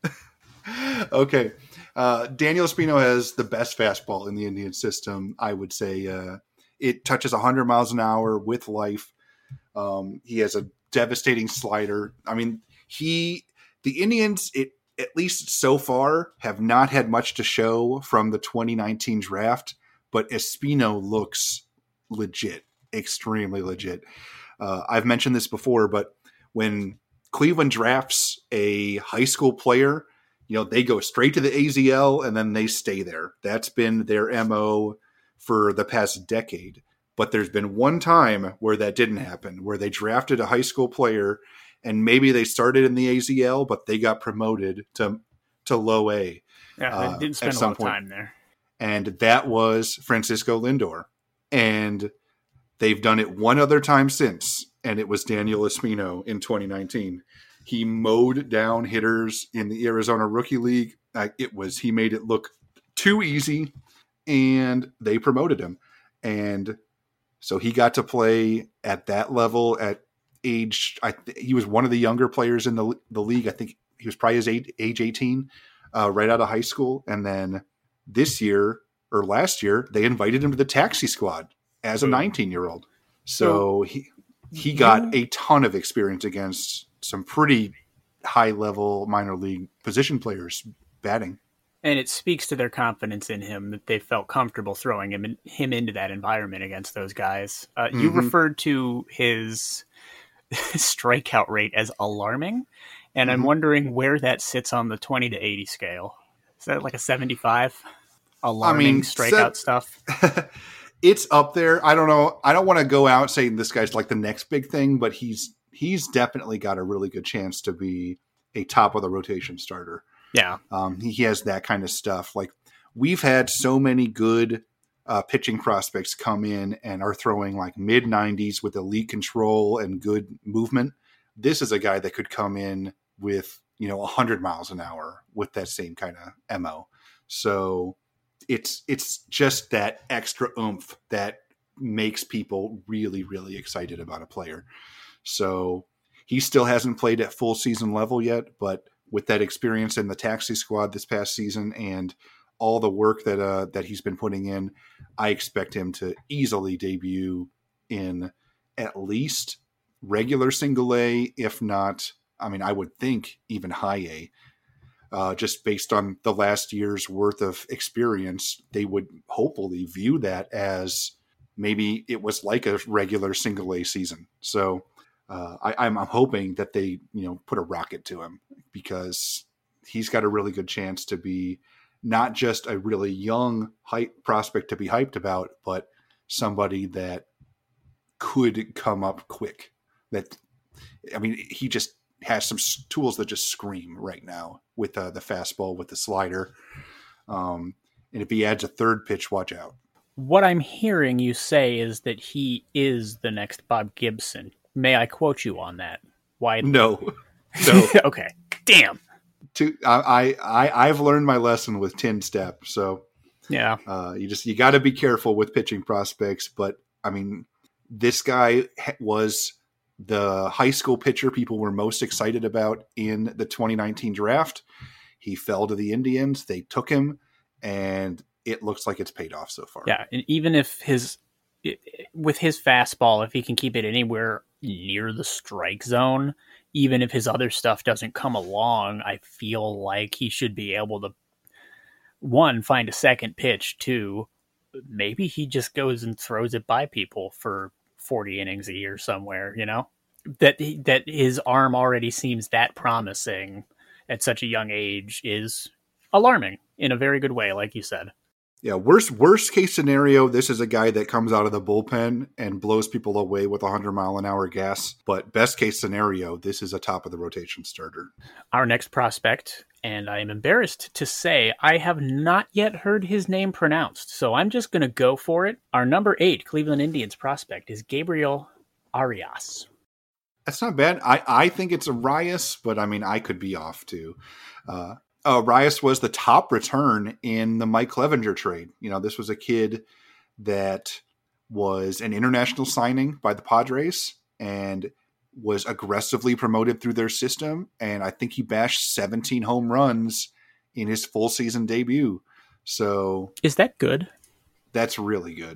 Okay. Daniel Espino has the best fastball in the Indian system. I would say it touches 100 miles an hour with life. He has a devastating slider. The Indians, at least so far, have not had much to show from the 2019 draft, but Espino looks legit, extremely legit. I've mentioned this before, but when Cleveland drafts a high school player, they go straight to the AZL and then they stay there. That's been their MO for the past decade. But there's been one time where that didn't happen, where they drafted a high school player and maybe they started in the AZL, but they got promoted to low A. Yeah, they didn't spend a lot of time there. And that was Francisco Lindor. And they've done it one other time since, and it was Daniel Espino in 2019. He mowed down hitters in the Arizona Rookie League. He made it look too easy, and they promoted him. And so he got to play at that level at age. He was one of the younger players in the league. I think he was probably his age 18, right out of high school. And then last year, they invited him to the taxi squad as a 19-year-old. So he got a ton of experience against some pretty high-level minor league position players batting. And it speaks to their confidence in him that they felt comfortable throwing him into that environment against those guys. You referred to his strikeout rate as alarming, and I'm wondering where that sits on the 20 to 80 scale. Is that like a 75? Alarming strikeout stuff? It's up there. I don't know. I don't want to go out saying this guy's like the next big thing, but he's definitely got a really good chance to be a top of the rotation starter. Yeah. He has that kind of stuff. Like, we've had so many good pitching prospects come in and are throwing like mid 90s with elite control and good movement. This is a guy that could come in with, 100 miles an hour with that same kind of MO. So it's just that extra oomph that makes people really, really excited about a player. So he still hasn't played at full season level yet, but with that experience in the taxi squad this past season and all the work that he's been putting in, I expect him to easily debut in at least regular single A, if not, I would think even high A. Just based on the last year's worth of experience, they would hopefully view that as maybe it was like a regular single A season. So I'm hoping that they, put a rocket to him, because he's got a really good chance to be not just a really young hype prospect to be hyped about, but somebody that could come up quick. He just has some tools that just scream right now with the fastball, with the slider. And if he adds a third pitch, watch out. What I'm hearing you say is that he is the next Bob Gibson. May I quote you on that? Why? No. Okay. Damn. I've learned my lesson with Tin Step. So yeah, you got to be careful with pitching prospects. But this guy was the high school pitcher people were most excited about in the 2019 draft. He fell to the Indians. They took him, and it looks like it's paid off so far. Yeah, and even if with his fastball, if he can keep it anywhere near the strike zone, even if his other stuff doesn't come along, I feel like he should be able to, one, find a second pitch, two, maybe he just goes and throws it by people for 40 innings a year somewhere, that his arm already seems that promising at such a young age is alarming in a very good way, like you said. Yeah, worst case scenario, this is a guy that comes out of the bullpen and blows people away with 100-mile-an-hour gas. But best case scenario, this is a top of the rotation starter. Our next prospect, and I am embarrassed to say I have not yet heard his name pronounced, so I'm just going to go for it. Our number 8 Cleveland Indians prospect is Gabriel Arias. That's not bad. I think it's Arias, but I could be off too. Arias was the top return in the Mike Clevenger trade. This was a kid that was an international signing by the Padres and was aggressively promoted through their system. And I think he bashed 17 home runs in his full season debut. So is that good? That's really good,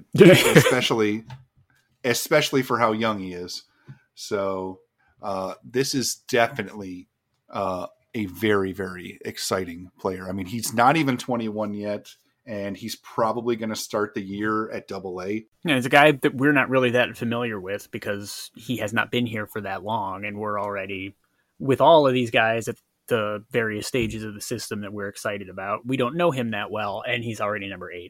especially for how young he is. So this is definitely a very, very exciting player. He's not even 21 yet, and he's probably going to start the year at Double-A. Yeah, it's a guy that we're not really that familiar with because he has not been here for that long, and we're already, with all of these guys at the various stages of the system that we're excited about, we don't know him that well, and he's already number 8.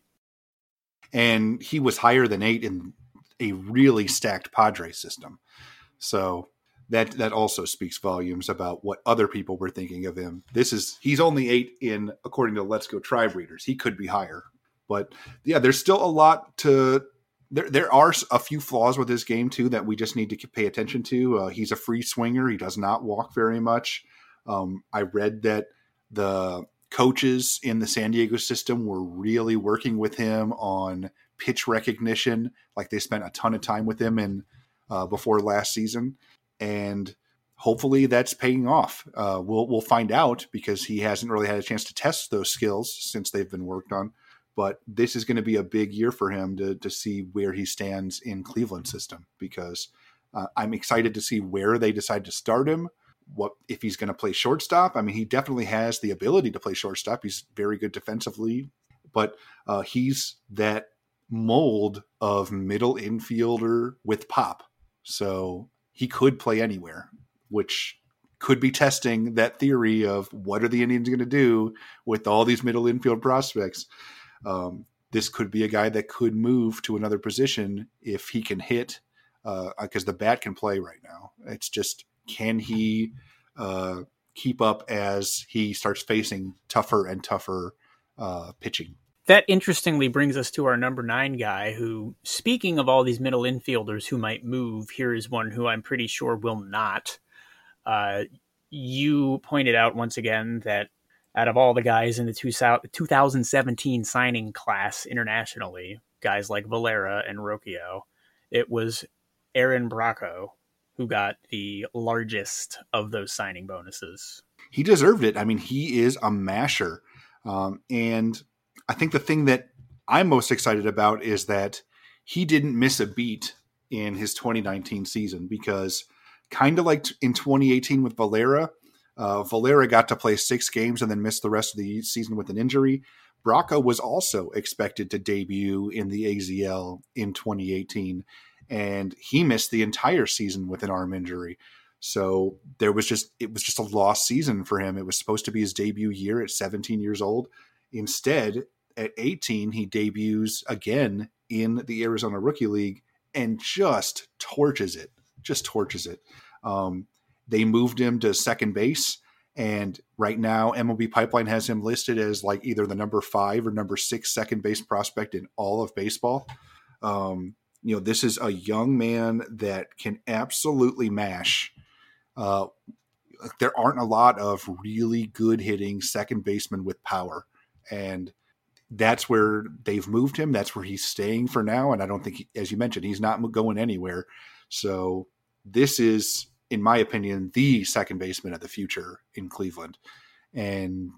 And he was higher than 8 in a really stacked Padres system. So that also speaks volumes about what other people were thinking of him. He's only 8 in, according to Let's Go Tribe readers. He could be higher, but yeah, there's still a lot to, there are a few flaws with his game too, that we just need to pay attention to. He's a free swinger. He does not walk very much. I read that the coaches in the San Diego system were really working with him on pitch recognition. Like they spent a ton of time with him before last season. And hopefully that's paying off. We'll find out, because he hasn't really had a chance to test those skills since they've been worked on. But this is going to be a big year for him to see where he stands in Cleveland system, because I'm excited to see where they decide to start him. What if he's going to play shortstop? He definitely has the ability to play shortstop. He's very good defensively, but he's that mold of middle infielder with pop. So he could play anywhere, which could be testing that theory of what are the Indians going to do with all these middle infield prospects. This could be a guy that could move to another position if he can hit, because the bat can play right now. It's just, can he keep up as he starts facing tougher and tougher pitching? That interestingly brings us to our number 9 guy who, speaking of all these middle infielders who might move, here is one who I'm pretty sure will not. You pointed out once again that out of all the guys in the 2017 signing class internationally, guys like Valera and Rocchio, it was Aaron Bracco who got the largest of those signing bonuses. He deserved it. I mean, he is a masher. And I think the thing that I'm most excited about is that he didn't miss a beat in his 2019 season, because kind of like in 2018 with Valera, Valera got to play 6 games and then missed the rest of the season with an injury. Bracco was also expected to debut in the AZL in 2018, and he missed the entire season with an arm injury. So it was just a lost season for him. It was supposed to be his debut year at 17 years old. Instead, at 18, he debuts again in the Arizona Rookie League and just torches it. They moved him to second base, and right now MLB Pipeline has him listed as like either the number 5 or number 6 second base prospect in all of baseball. This is a young man that can absolutely mash. There aren't a lot of really good hitting second basemen with power, and that's where they've moved him. That's where he's staying for now. And I don't think, as you mentioned, he's not going anywhere. So this is, in my opinion, the second baseman of the future in Cleveland. And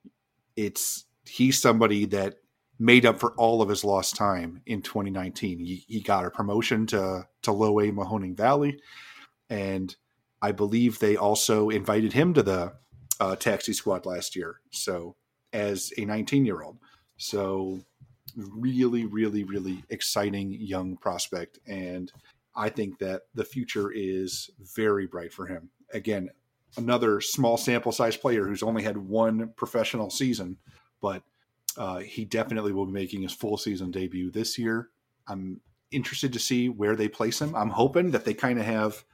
he's somebody that made up for all of his lost time in 2019. He got a promotion to low A Mahoning Valley. And I believe they also invited him to the taxi squad last year. So as a 19-year-old. So really, really, really exciting young prospect. And I think that the future is very bright for him. Again, another small sample size player who's only had 1 professional season, but he definitely will be making his full season debut this year. I'm interested to see where they place him. I'm hoping that they kind of have,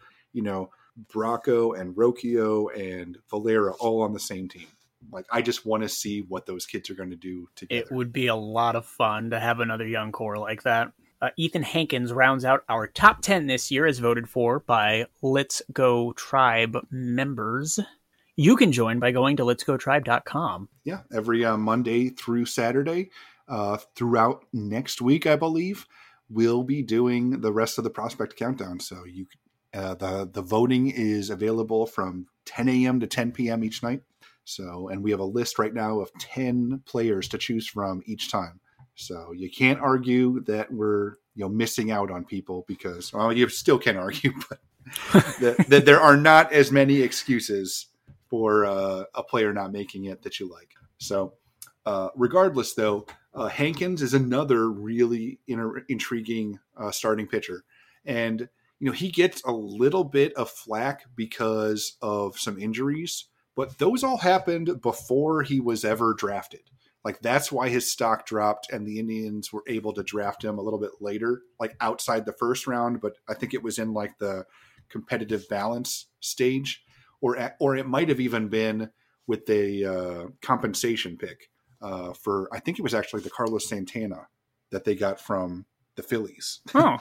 Bracco and Rocchio and Valera all on the same team. Like, I just want to see what those kids are going to do together. It would be a lot of fun to have another young core like that. Ethan Hankins rounds out our top 10 this year as voted for by Let's Go Tribe members. You can join by going to letsgotribe.com. Yeah, every Monday through Saturday throughout next week, I believe, we'll be doing the rest of the prospect countdown. So the voting is available from 10 a.m. to 10 p.m. each night. So, and we have a list right now of 10 players to choose from each time. So you can't argue that we're missing out on people, because, well, you still can argue, but that there are not as many excuses for a player not making it that you like. So regardless, though, Hankins is another really intriguing starting pitcher. And, he gets a little bit of flack because of some injuries, but those all happened before he was ever drafted. Like, that's why his stock dropped, and the Indians were able to draft him a little bit later, like outside the first round. But I think it was in like the competitive balance stage, or it might have even been with a compensation pick for, I think it was actually the Carlos Santana that they got from the Phillies. Oh.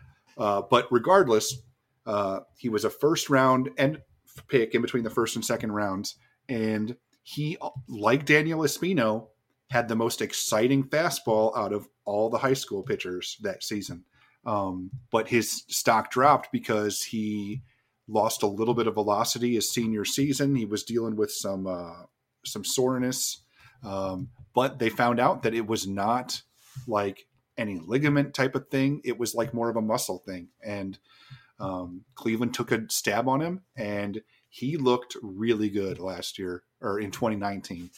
But regardless, he was a first round and pick in between the first and second rounds. And he, like Daniel Espino, had the most exciting fastball out of all the high school pitchers that season. But his stock dropped because he lost a little bit of velocity his senior season. He was dealing with some soreness. But they found out that it was not like any ligament type of thing. It was like more of a muscle thing. And Cleveland took a stab on him, and he looked really good last year, or in 2019.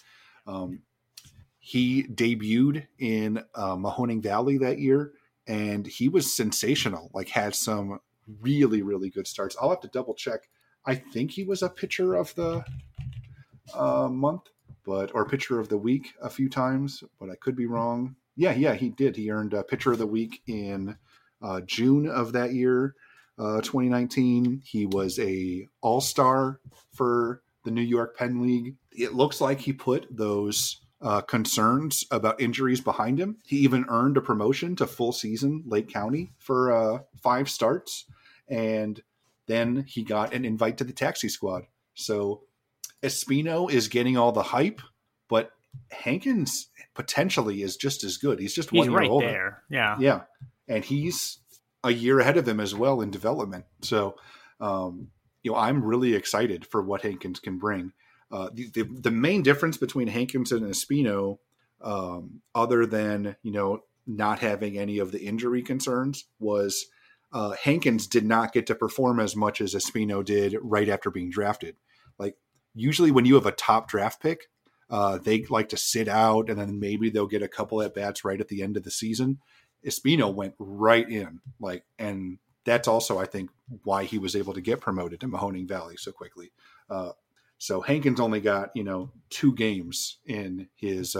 He debuted in Mahoning Valley that year, and he was sensational, like had some really, really good starts. I'll have to double check. I think he was a pitcher of the month, or pitcher of the week a few times, but I could be wrong. Yeah, he did. He earned a pitcher of the week in June of that year, 2019. He was a all-star for the New York Penn League. It looks like he put those concerns about injuries behind him. He even earned a promotion to full season Lake County for 5 starts. And then he got an invite to the taxi squad. So Espino is getting all the hype, but Hankins potentially is just as good. He's just 1 year right older. There. Yeah. Yeah. And he's a year ahead of him as well in development. So, I'm really excited for what Hankins can bring. The main difference between Hankins and Espino, other than, not having any of the injury concerns, was Hankins did not get to perform as much as Espino did right after being drafted. Like, usually when you have a top draft pick, they like to sit out and then maybe they'll get a couple at bats right at the end of the season. Espino went right in, and that's also, I think, why he was able to get promoted to Mahoning Valley so quickly. So Hankins only got, 2 games in his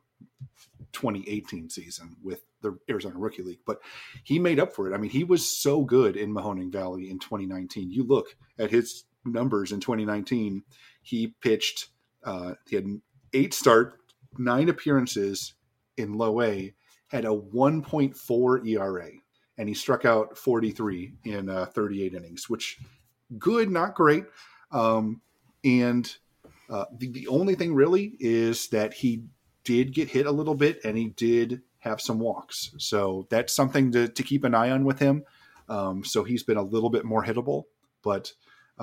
2018 season with the Arizona Rookie League, but he made up for it. I mean, he was so good in Mahoning Valley in 2019. You look at his numbers in 2019, he pitched, he had 8 starts, 9 appearances in low A, had a 1.4 ERA, and he struck out 43 in 38 innings, which good, not great. The only thing really is that he did get hit a little bit and he did have some walks. So that's something to keep an eye on with him. So he's been a little bit more hittable, but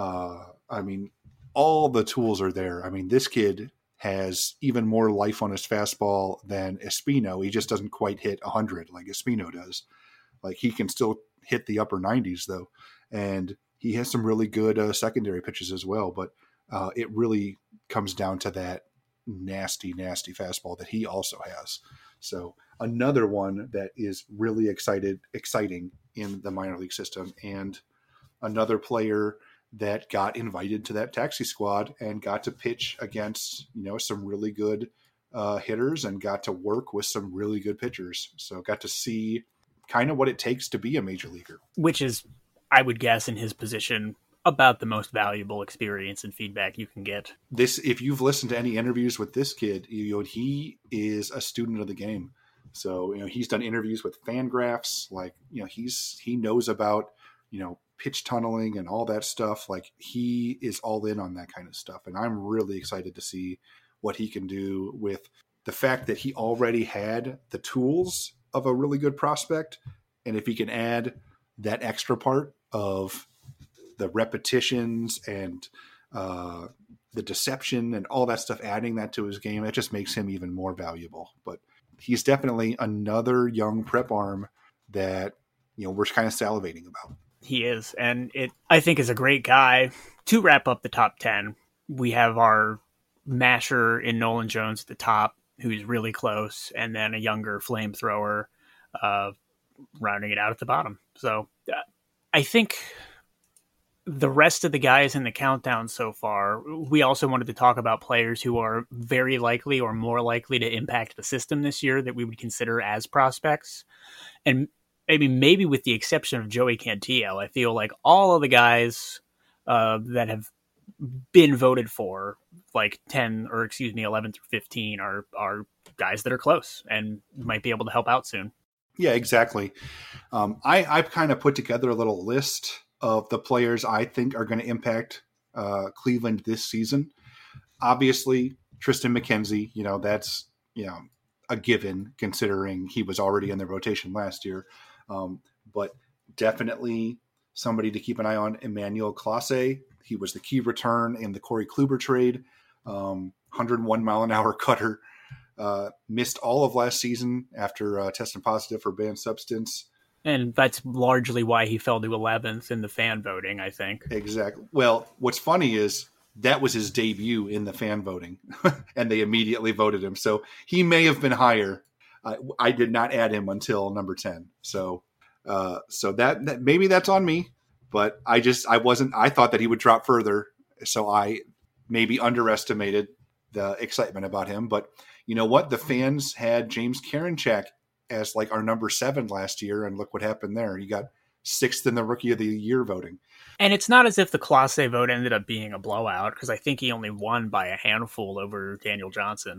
all the tools are there. I mean, this kid has even more life on his fastball than Espino. He just doesn't quite hit 100 like Espino does. Like, he can still hit the upper 90s though. And he has some really good secondary pitches as well. But it really comes down to that nasty, nasty fastball that he also has. So another one that is really exciting in the minor league system, and another player that got invited to that taxi squad and got to pitch against, some really good hitters and got to work with some really good pitchers. So got to see kind of what it takes to be a major leaguer. Which is, I would guess, in his position, about the most valuable experience and feedback you can get. If you've listened to any interviews with this kid, he is a student of the game. So, he's done interviews with Fangraphs, he knows about, pitch tunneling and all that stuff. Like, he is all in on that kind of stuff. And I'm really excited to see what he can do with the fact that he already had the tools of a really good prospect. And if he can add that extra part of the repetitions and the deception and all that stuff, adding that to his game, it just makes him even more valuable. But he's definitely another young prep arm that, we're kind of salivating about. He is. And I think, is a great guy. To wrap up the top 10, we have our masher in Nolan Jones at the top, who's really close, and then a younger flamethrower rounding it out at the bottom. So I think the rest of the guys in the countdown so far, we also wanted to talk about players who are very likely or more likely to impact the system this year that we would consider as prospects. And maybe with the exception of Joey Cantillo, I feel like all of the guys that have been voted for, like 11 through 15, are guys that are close and might be able to help out soon. Yeah, exactly. I've kind of put together a little list of the players I think are going to impact Cleveland this season. Obviously, Tristan McKenzie, that's, a given considering he was already in the rotation last year. But definitely somebody to keep an eye on. Emmanuel Clase. He was the key return in the Corey Kluber trade. 101 mile an hour cutter. Missed all of last season after testing positive for banned substance. And that's largely why he fell to 11th in the fan voting, I think. Exactly. Well, what's funny is that was his debut in the fan voting, and they immediately voted him. So he may have been higher. I did not add him until number 10. So that maybe that's on me, but I thought that he would drop further. So I maybe underestimated the excitement about him. But you know what? The fans had James Karinchak as like our number 7 last year, and look what happened there. He got 6th in the Rookie of the Year voting. And it's not as if the Clase vote ended up being a blowout, because I think he only won by a handful over Daniel Johnson.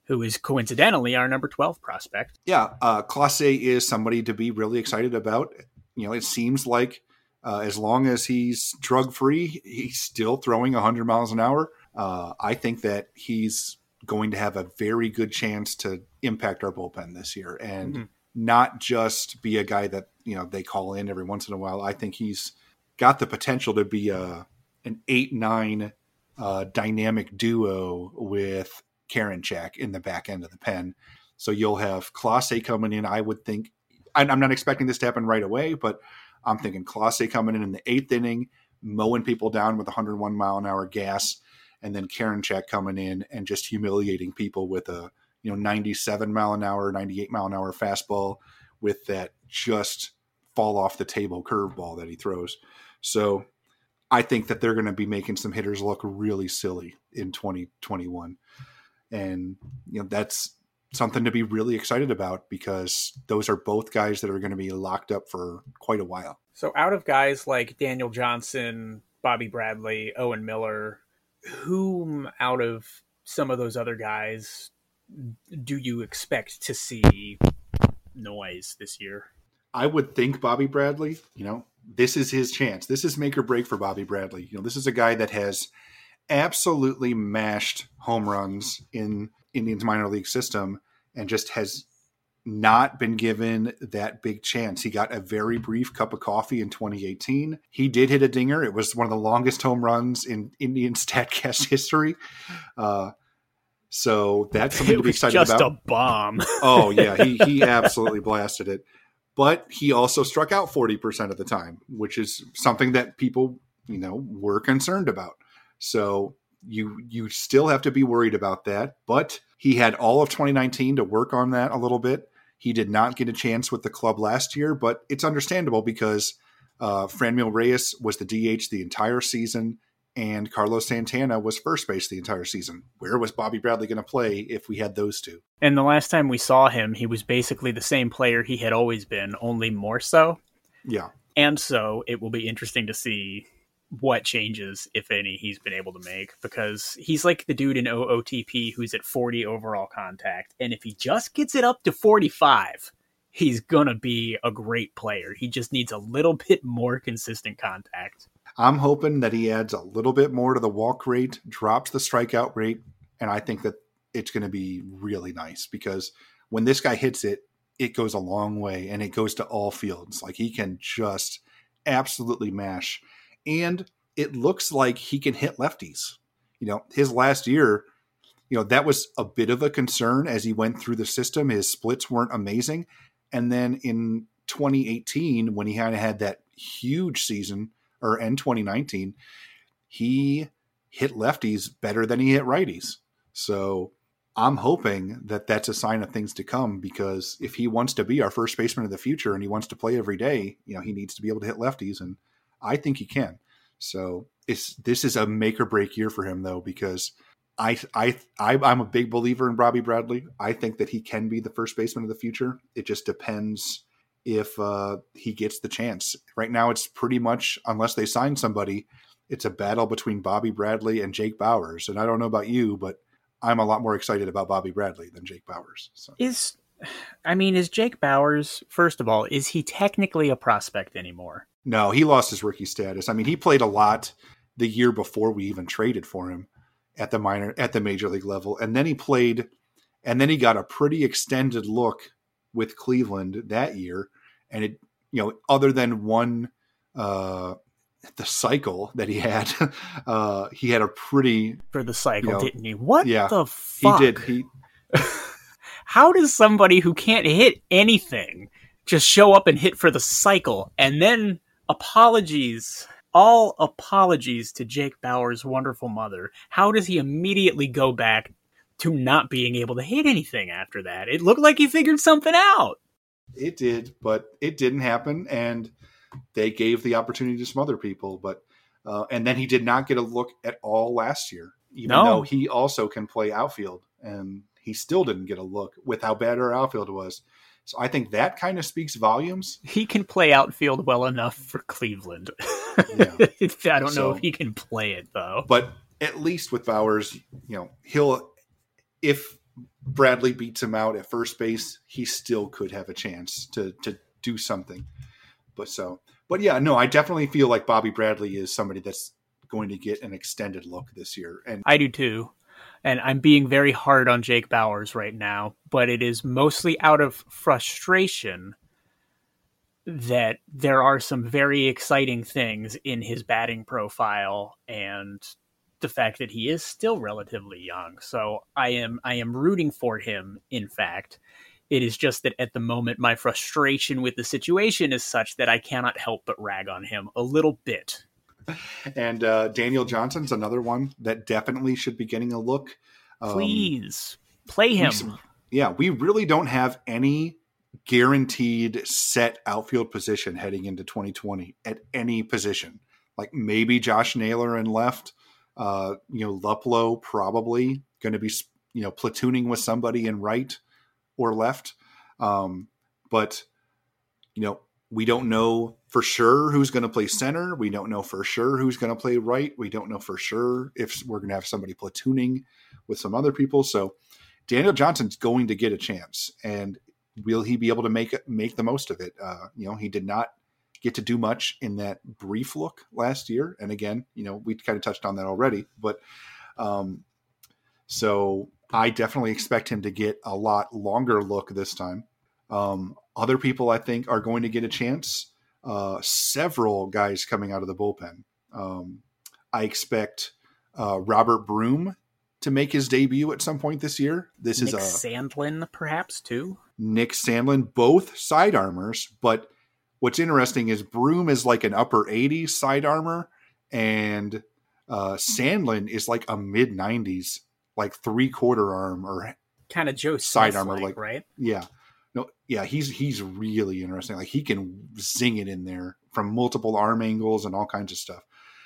who is coincidentally our number 12 prospect. Yeah, Clase is somebody to be really excited about. It seems like as long as he's drug-free, he's still throwing 100 miles an hour. I think that he's going to have a very good chance to impact our bullpen this year and not just be a guy that, they call in every once in a while. I think he's got the potential to be an 8-9 dynamic duo with Karinchak in the back end of the pen. So you'll have Clase coming in. I would think, I'm not expecting this to happen right away, but I'm thinking Clase coming in the 8th inning, mowing people down with 101 mile an hour gas, and then Karinchak coming in and just humiliating people with a 97 mile an hour, 98 mile an hour fastball with that just fall off the table curveball that he throws. So I think that they're going to be making some hitters look really silly in 2021. And that's something to be really excited about because those are both guys that are going to be locked up for quite a while. So out of guys like Daniel Johnson, Bobby Bradley, Owen Miller, whom out of some of those other guys do you expect to see noise this year? I would think Bobby Bradley, this is his chance. This is make or break for Bobby Bradley. This is a guy that has absolutely mashed home runs in Indians minor league system and just has not been given that big chance. He got a very brief cup of coffee in 2018. He did hit a dinger. It was one of the longest home runs in Indian StatCast history. So that's something to be excited about. Just a bomb. Oh yeah, he absolutely blasted it. But he also struck out 40% of the time, which is something that people, were concerned about. So you still have to be worried about that. But he had all of 2019 to work on that a little bit. He did not get a chance with the club last year, but it's understandable because Franmil Reyes was the DH the entire season, and Carlos Santana was first base the entire season. Where was Bobby Bradley going to play if we had those two? And the last time we saw him, he was basically the same player he had always been, only more so. Yeah. And so it will be interesting to see what changes, if any, he's been able to make, because he's like the dude in OOTP who's at 40 overall contact. And if he just gets it up to 45, he's going to be a great player. He just needs a little bit more consistent contact. I'm hoping that he adds a little bit more to the walk rate, drops the strikeout rate, and I think that it's going to be really nice because when this guy hits it, it goes a long way and it goes to all fields. Like he can just absolutely mash. And it looks like he can hit lefties. His last year, that was a bit of a concern as he went through the system. His splits weren't amazing. And then in 2018, when he had that huge season, or in 2019, he hit lefties better than he hit righties. So I'm hoping that that's a sign of things to come because if he wants to be our first baseman of the future and he wants to play every day, he needs to be able to hit lefties. And I think he can. So this is a make or break year for him though, because I'm a big believer in Bobby Bradley. I think that he can be the first baseman of the future. It just depends if he gets the chance. Right now, it's pretty much, unless they sign somebody, it's a battle between Bobby Bradley and Jake Bauers. And I don't know about you, but I'm a lot more excited about Bobby Bradley than Jake Bauers. So. Is Jake Bauers, first of all, is he technically a prospect anymore? No, he lost his rookie status. He played a lot the year before we even traded for him at the major league level. And then he got a pretty extended look with Cleveland that year. And it, other than one, the cycle that he had a pretty for the cycle, didn't he? What the fuck? He did. How does somebody who can't hit anything just show up and hit for the cycle? And then all apologies to Jake Bauers' wonderful mother. How does he immediately go back to not being able to hit anything after that? It looked like he figured something out. It did, but it didn't happen, and they gave the opportunity to some other people. But and then he did not get a look at all last year, even though he also can play outfield, and he still didn't get a look with how bad our outfield was. So I think that kind of speaks volumes. He can play outfield well enough for Cleveland. Yeah. I don't know if he can play it though. But at least with Bauers, he'll if Bradley beats him out at first base, he still could have a chance to do something. But yeah, no, I definitely feel like Bobby Bradley is somebody that's going to get an extended look this year. And I do too. And I'm being very hard on Jake Bauers right now, but it is mostly out of frustration that there are some very exciting things in his batting profile and the fact that he is still relatively young. So I am rooting for him, in fact. It is just that at the moment, my frustration with the situation is such that I cannot help but rag on him a little bit. And Daniel Johnson's another one that definitely should be getting a look. Please play him. We really don't have any guaranteed set outfield position heading into 2020 at any position. Like maybe Josh Naylor in left, Luplow probably going to be, platooning with somebody in right or left. But we don't know for sure who's going to play center. We don't know for sure who's going to play right. We don't know for sure if we're going to have somebody platooning with some other people. So Daniel Johnson's going to get a chance, and will he be able to make the most of it? He did not get to do much in that brief look last year. And again, we kind of touched on that already, but so I definitely expect him to get a lot longer look this time. Other people I think are going to get a chance. Several guys coming out of the bullpen. I expect Robert Broom to make his debut at some point this year. This Nick is Sandlin, perhaps too. Nick Sandlin, both side armors. But what's interesting is Broom is like an upper 80s side armor, and Sandlin is like a mid 90s, like 3/4 arm or kind of Joe side Smith armor, like right? Yeah. No, yeah, he's really interesting. Like he can zing it in there from multiple arm angles and all kinds of stuff.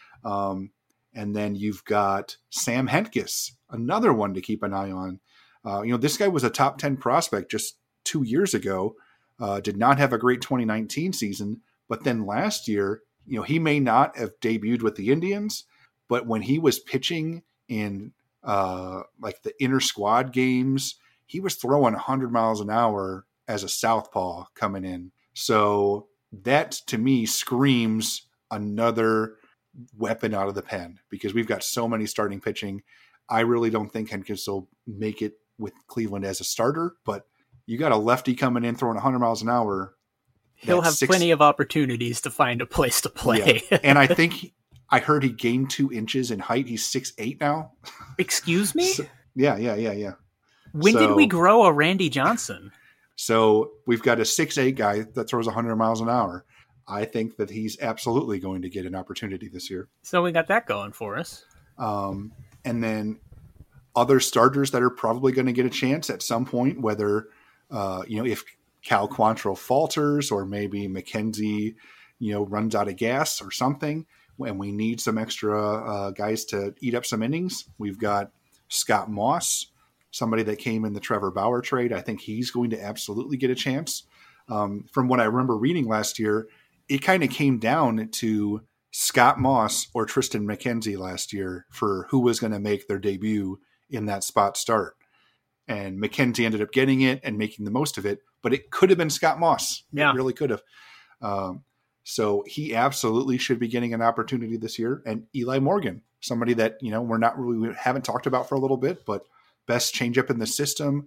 And then you've got Sam Hentges, another one to keep an eye on. This guy was a top 10 prospect just 2 years ago. Did not have a great 2019 season, but then last year, he may not have debuted with the Indians, but when he was pitching in like the inter squad games, he was throwing 100 miles an hour as a southpaw coming in. So that to me screams another weapon out of the pen, because we've got so many starting pitching. I really don't think Hentges will make it with Cleveland as a starter, but you got a lefty coming in throwing 100 miles an hour. He'll have plenty of opportunities to find a place to play. Yeah. And I think I heard he gained 2 inches in height. He's 6'8" now. Excuse me? Yeah. When did we grow a Randy Johnson? So we've got a 6'8" guy that throws 100 miles an hour. I think that he's absolutely going to get an opportunity this year. So we got that going for us. And then other starters that are probably going to get a chance at some point, whether, if Cal Quantrill falters or maybe McKenzie, runs out of gas or something, and we need some extra guys to eat up some innings. We've got Scott Moss, somebody that came in the Trevor Bauer trade. I think he's going to absolutely get a chance. From what I remember reading last year, it kind of came down to Scott Moss or Tristan McKenzie last year for who was going to make their debut in that spot start. And McKenzie ended up getting it and making the most of it, but it could have been Scott Moss. Yeah. It really could have. So he absolutely should be getting an opportunity this year. And Eli Morgan, somebody that, we haven't talked about for a little bit, but best changeup in the system.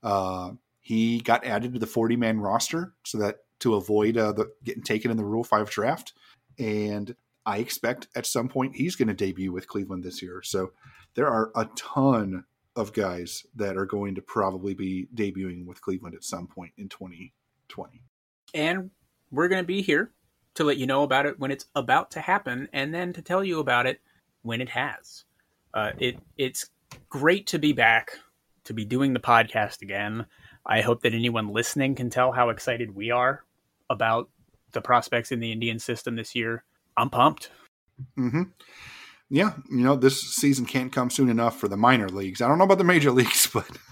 He got added to the 40-man roster so that to avoid getting taken in the Rule 5 draft. And I expect at some point he's going to debut with Cleveland this year. So there are a ton of guys that are going to probably be debuting with Cleveland at some point in 2020. And we're going to be here to let you know about it when it's about to happen, and then to tell you about it when it has. It's great to be back, to be doing the podcast again. I hope that anyone listening can tell how excited we are about the prospects in the Indian system this year. I'm pumped. Mm-hmm. Yeah, this season can't come soon enough for the minor leagues. I don't know about the major leagues, but